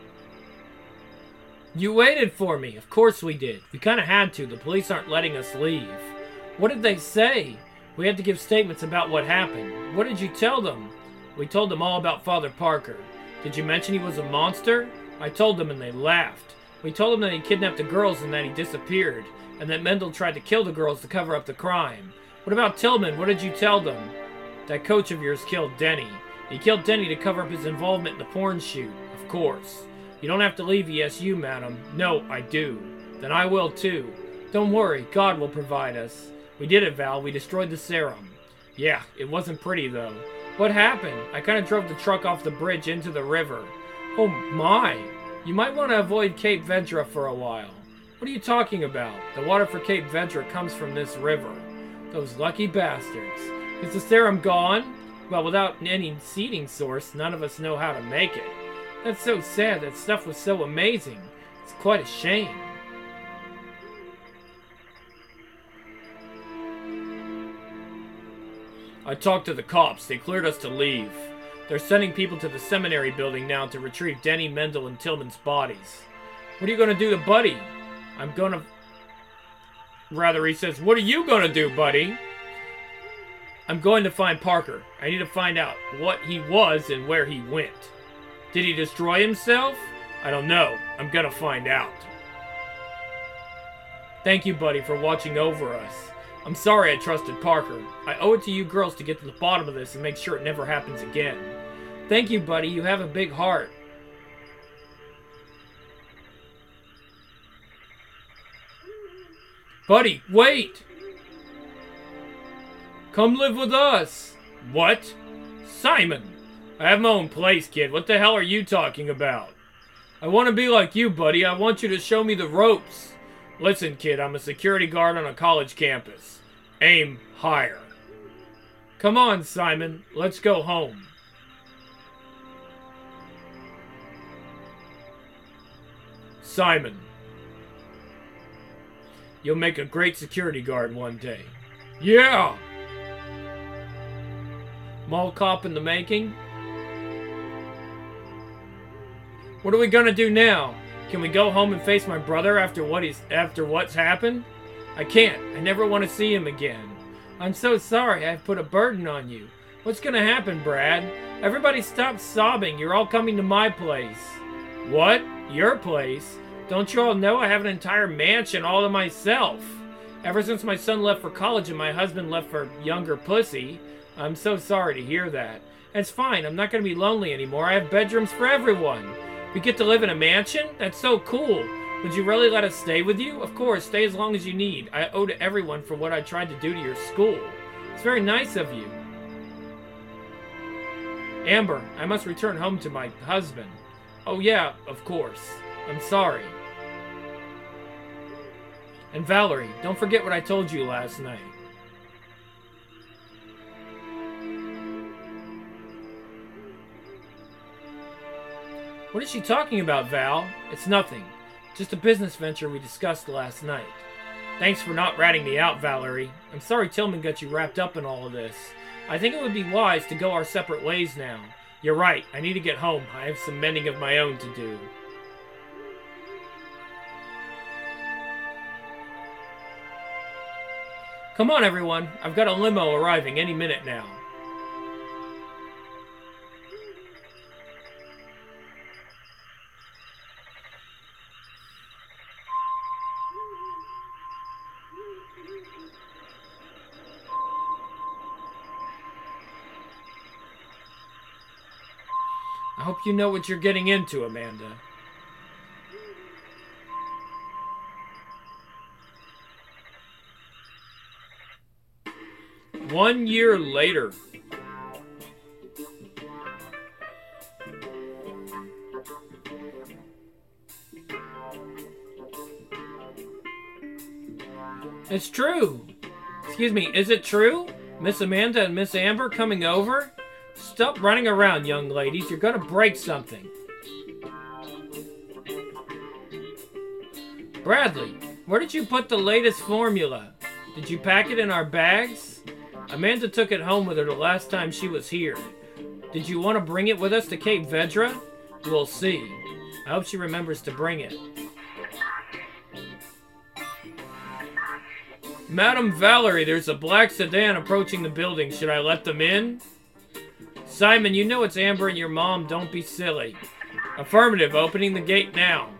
You waited for me. Of course we did. We kind of had to. The police aren't letting us leave. What did they say? We had to give statements about what happened. What did you tell them? We told them all about Father Parker. Did you mention he was a monster? I told them and they laughed. We told them that he kidnapped the girls and that he disappeared, and that Mendel tried to kill the girls to cover up the crime. What about Tillman? What did you tell them? That coach of yours killed Denny. He killed Denny to cover up his involvement in the porn shoot. Of course. You don't have to leave E S U, madam. No, I do. Then I will too. Don't worry, God will provide us. We did it, Val. We destroyed the serum. Yeah, it wasn't pretty though. What happened? I kind of drove the truck off the bridge into the river. Oh my! You might want to avoid Cape Ventura for a while. What are you talking about? The water for Cape Ventura comes from this river. Those lucky bastards. Is the serum gone? Well, without any seeding source, none of us know how to make it. That's so sad. That stuff was so amazing. It's quite a shame. I talked to the cops. They cleared us to leave. They're sending people to the seminary building now to retrieve Denny, Mendel, and Tillman's bodies. What are you going to do to Buddy? I'm going to... Rather, he says, what are you going to do, buddy? I'm going to find Parker. I need to find out what he was and where he went. Did he destroy himself? I don't know. I'm going to find out. Thank you, buddy, for watching over us. I'm sorry I trusted Parker. I owe it to you girls to get to the bottom of this and make sure it never happens again. Thank you, buddy. You have a big heart. Buddy, wait! Come live with us! What? Simon! I have my own place, kid. What the hell are you talking about? I want to be like you, buddy. I want you to show me the ropes. Listen, kid, I'm a security guard on a college campus. Aim higher. Come on, Simon. Let's go home. Simon. You'll make a great security guard one day. Yeah! Mall cop in the making? What are we gonna do now? Can we go home and face my brother after what he's after what's happened? I can't. I never want to see him again. I'm so sorry I've put a burden on you. What's gonna happen, Brad? Everybody stop sobbing. You're all coming to my place. What? Your place? Don't you all know I have an entire mansion all to myself? Ever since my son left for college and my husband left for younger pussy. I'm so sorry to hear that. It's fine. I'm not going to be lonely anymore. I have bedrooms for everyone. We get to live in a mansion? That's so cool. Would you really let us stay with you? Of course, stay as long as you need. I owe to everyone for what I tried to do to your school. It's very nice of you. Amber, I must return home to my husband. Oh yeah, of course. I'm sorry. And Valerie, don't forget what I told you last night. What is she talking about, Val? It's nothing. Just a business venture we discussed last night. Thanks for not ratting me out, Valerie. I'm sorry Tillman got you wrapped up in all of this. I think it would be wise to go our separate ways now. You're right. I need to get home. I have some mending of my own to do. Come on, everyone. I've got a limo arriving any minute now. I hope you know what you're getting into, Amanda. One year later. It's true. Excuse me, is it true? Miss Amanda and Miss Amber coming over? Stop running around, young ladies. You're gonna break something. Bradley, where did you put the latest formula? Did you pack it in our bags? Amanda took it home with her the last time she was here. Did you want to bring it with us to Cape Vedra? We'll see. I hope she remembers to bring it. Madam Valerie, there's a black sedan approaching the building. Should I let them in? Simon, you know it's Amber and your mom. Don't be silly. Affirmative. Opening the gate now.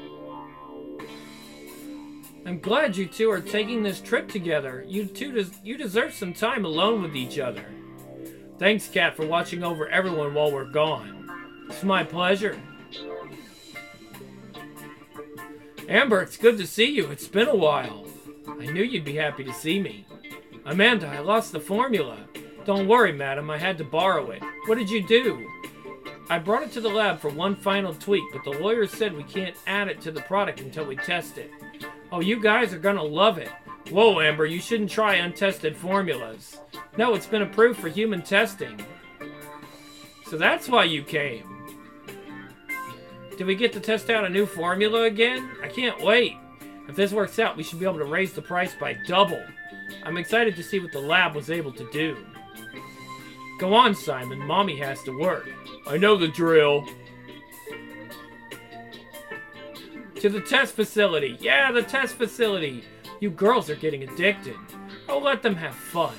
I'm glad you two are taking this trip together. You two des you deserve some time alone with each other. Thanks, Kat, for watching over everyone while we're gone. It's my pleasure. Amber, it's good to see you. It's been a while. I knew you'd be happy to see me. Amanda, I lost the formula. Don't worry, madam. I had to borrow it. What did you do? I brought it to the lab for one final tweak, but the lawyer said we can't add it to the product until we test it. Oh, you guys are gonna love it. Whoa, Amber, you shouldn't try untested formulas. No, it's been approved for human testing. So that's why you came. Did we get to test out a new formula again? I can't wait. If this works out, we should be able to raise the price by double. I'm excited to see what the lab was able to do. Go on, Simon. Mommy has to work. I know the drill. To the test facility. Yeah, the test facility. You girls are getting addicted. Oh, let them have fun.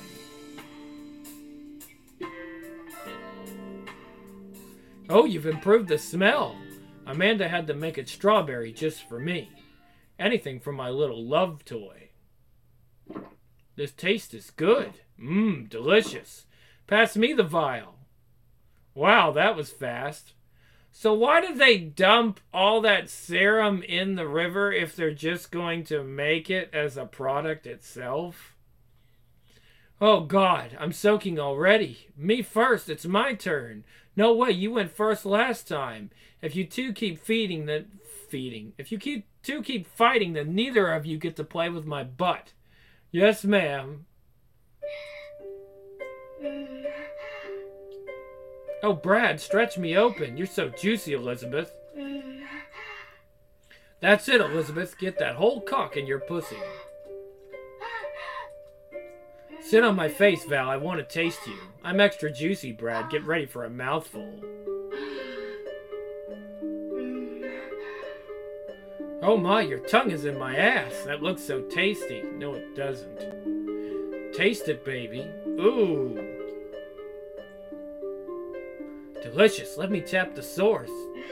Oh, you've improved the smell. Amanda had to make it strawberry just for me. Anything for my little love toy. This taste is good. Mmm, delicious. Pass me the vial. Wow, that was fast. So why did they dump all that serum in the river if they're just going to make it as a product itself? Oh God, I'm soaking already. Me first, it's my turn. No way, you went first last time. If you two keep feeding, then feeding. If you keep two keep fighting, then neither of you get to play with my butt. Yes, ma'am. Oh, Brad, stretch me open. You're so juicy, Elizabeth. That's it, Elizabeth. Get that whole cock in your pussy. Sit on my face, Val. I want to taste you. I'm extra juicy, Brad. Get ready for a mouthful. Oh my, your tongue is in my ass. That looks so tasty. No, it doesn't. Taste it, baby. Ooh. Delicious. Let me tap the source.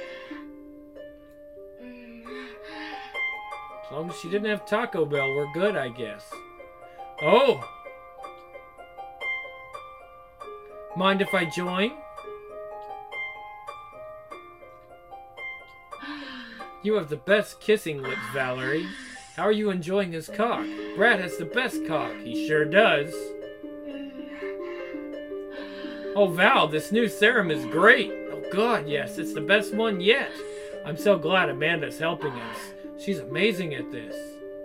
As long as she didn't have Taco Bell, we're good, I guess. Oh! Mind if I join? You have the best kissing lips, Valerie. How are you enjoying his cock? Brad has the best cock. He sure does. Oh, Val, this new serum is great. Oh, God, yes, it's the best one yet. I'm so glad Amanda's helping us. She's amazing at this.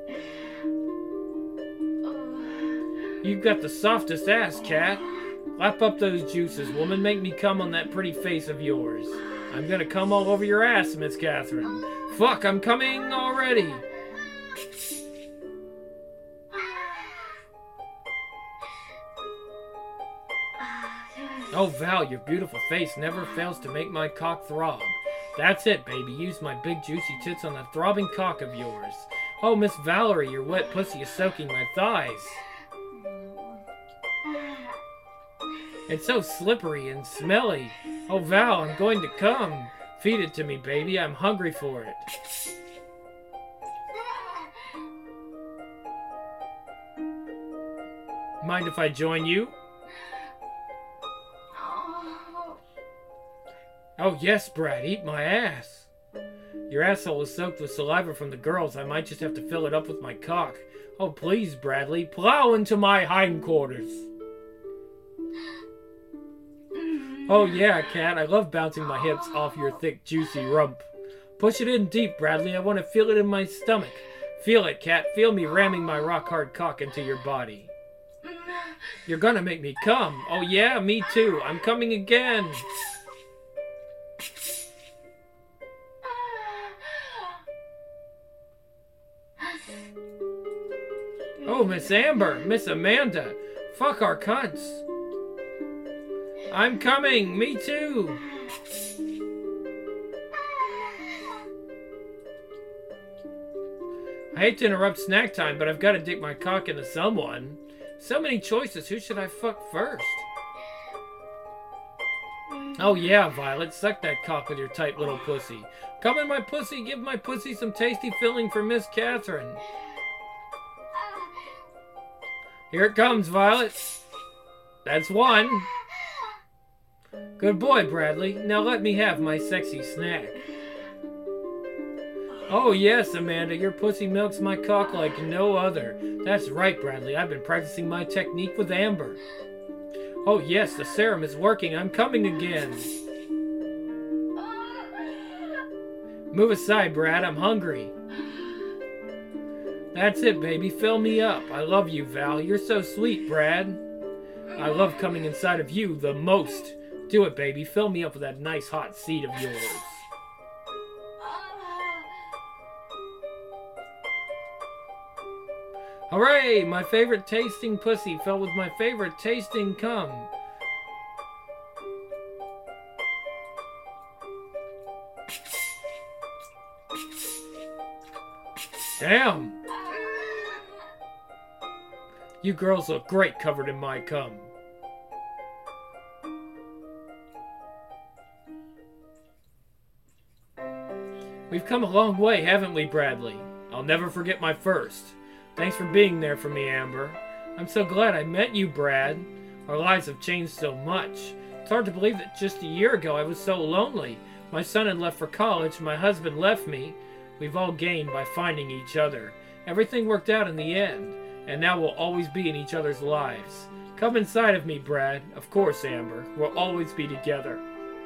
You've got the softest ass, Cat. Lap up those juices, woman. Make me come on that pretty face of yours. I'm gonna come all over your ass, Miss Catherine. Fuck, I'm coming already. Oh, Val, your beautiful face never fails to make my cock throb. That's it, baby. Use my big juicy tits on that throbbing cock of yours. Oh, Miss Valerie, your wet pussy is soaking my thighs. It's so slippery and smelly. Oh, Val, I'm going to come. Feed it to me, baby. I'm hungry for it. Mind if I join you? Oh, yes, Brad. Eat my ass. Your asshole is soaked with saliva from the girls. I might just have to fill it up with my cock. Oh, please, Bradley. Plow into my hindquarters. Oh, yeah, cat. I love bouncing my hips off your thick, juicy rump. Push it in deep, Bradley. I want to feel it in my stomach. Feel it, cat. Feel me ramming my rock-hard cock into your body. You're gonna make me come. Oh, yeah, me too. I'm coming again. Oh, Miss Amber, Miss Amanda, fuck our cunts. I'm coming, me too. I hate to interrupt snack time, but I've got to dig my cock into someone. So many choices, who should I fuck first? Oh yeah, Violet, suck that cock with your tight little pussy. Come in my pussy, give my pussy some tasty filling for Miss Catherine. Here it comes, Violet. That's one. Good boy, Bradley. Now let me have my sexy snack. Oh yes, Amanda, your pussy milks my cock like no other. That's right, Bradley. I've been practicing my technique with Amber. Oh yes, the serum is working. I'm coming again. Move aside, Brad. I'm hungry. That's it, baby. Fill me up. I love you, Val. You're so sweet, Brad. I love coming inside of you the most. Do it, baby. Fill me up with that nice hot seed of yours. Hooray! My favorite tasting pussy fell with my favorite tasting cum. Damn! You girls look great covered in my cum. We've come a long way, haven't we, Bradley? I'll never forget my first. Thanks for being there for me, Amber. I'm so glad I met you, Brad. Our lives have changed so much. It's hard to believe that just a year ago I was so lonely. My son had left for college, my husband left me. We've all gained by finding each other. Everything worked out in the end, and now we'll always be in each other's lives. Come inside of me, Brad. Of course, Amber. We'll always be together.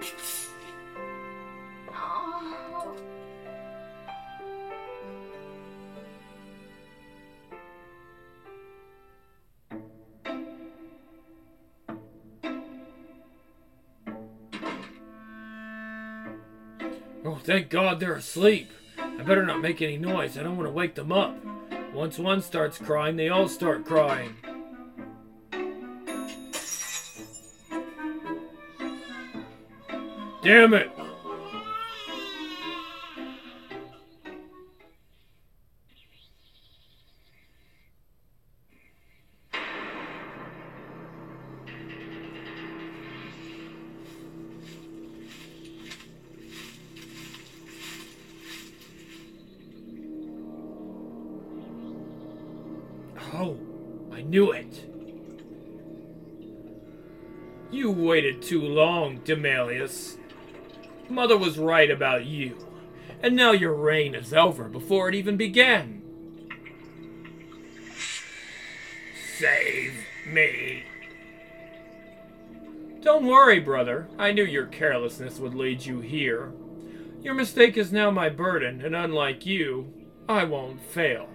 Oh, thank God they're asleep. I better not make any noise. I don't want to wake them up. Once one starts crying, they all start crying. Damn it! Oh, I knew it. You waited too long, Demalius. Mother was right about you. And now your reign is over before it even began. Save me. Don't worry, brother. I knew your carelessness would lead you here. Your mistake is now my burden, and unlike you, I won't fail.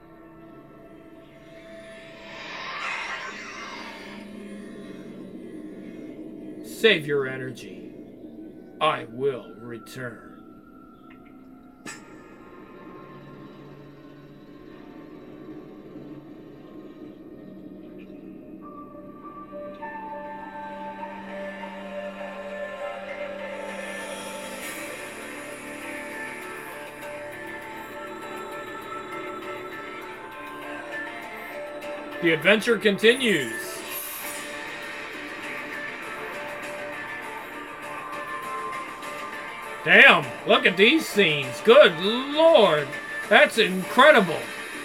Save your energy. I will return. The adventure continues. Damn, look at these scenes. Good lord. That's incredible.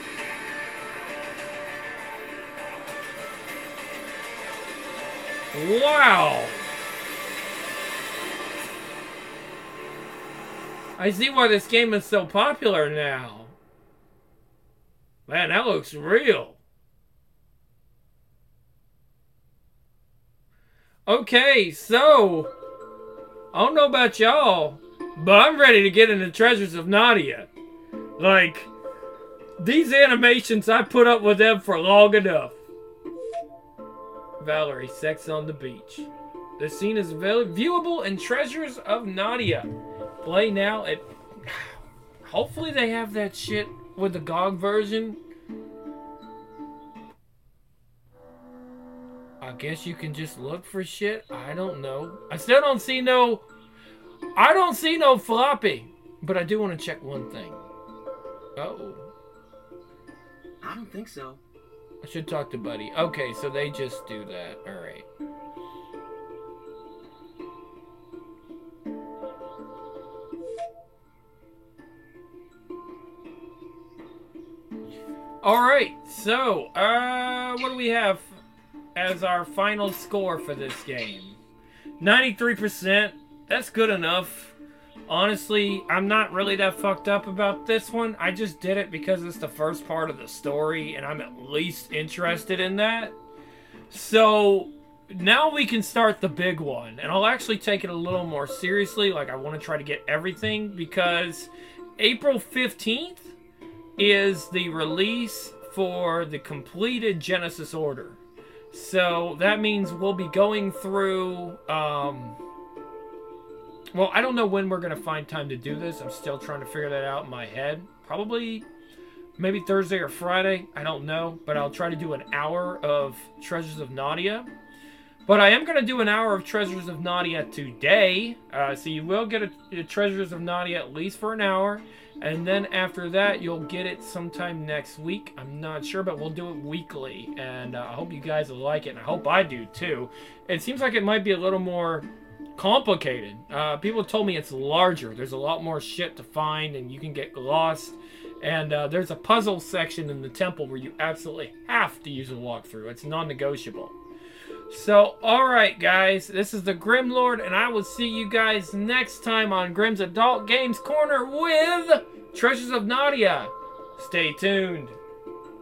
Wow. I see why this game is so popular now. Man, that looks real. Okay, so I don't know about y'all, but I'm ready to get into Treasures of Nadia. Like, these animations, I put up with them for long enough. Valerie, sex on the beach. The scene is viewable in Treasures of Nadia. Play now at... Hopefully they have that shit with the G O G version. I guess you can just look for shit. I don't know. I still don't see no... I don't see no floppy. But I do want to check one thing. Uh-oh. I don't think so. I should talk to Buddy. Okay, so they just do that. Alright. Alright, so, uh, what do we have as our final score for this game? ninety-three percent. That's good enough. Honestly, I'm not really that fucked up about this one. I just did it because it's the first part of the story, and I'm at least interested in that. So, now we can start the big one. And I'll actually take it a little more seriously. Like, I want to try to get everything, because April fifteenth is the release for the completed Genesis Order. So, that means we'll be going through... Um, Well, I don't know when we're going to find time to do this. I'm still trying to figure that out in my head. Probably maybe Thursday or Friday. I don't know. But I'll try to do an hour of Treasures of Nadia. But I am going to do an hour of Treasures of Nadia today. Uh, so you will get a, a Treasures of Nadia at least for an hour. And then after that, you'll get it sometime next week. I'm not sure, but we'll do it weekly. And uh, I hope you guys will like it. And I hope I do, too. It seems like it might be a little more... complicated. Uh, people told me it's larger. There's a lot more shit to find, and you can get lost. And uh, there's a puzzle section in the temple where you absolutely have to use a walkthrough. It's non-negotiable. So, alright guys, this is the Grim Lord, and I will see you guys next time on Grim's Adult Games Corner with Treasures of Nadia. Stay tuned.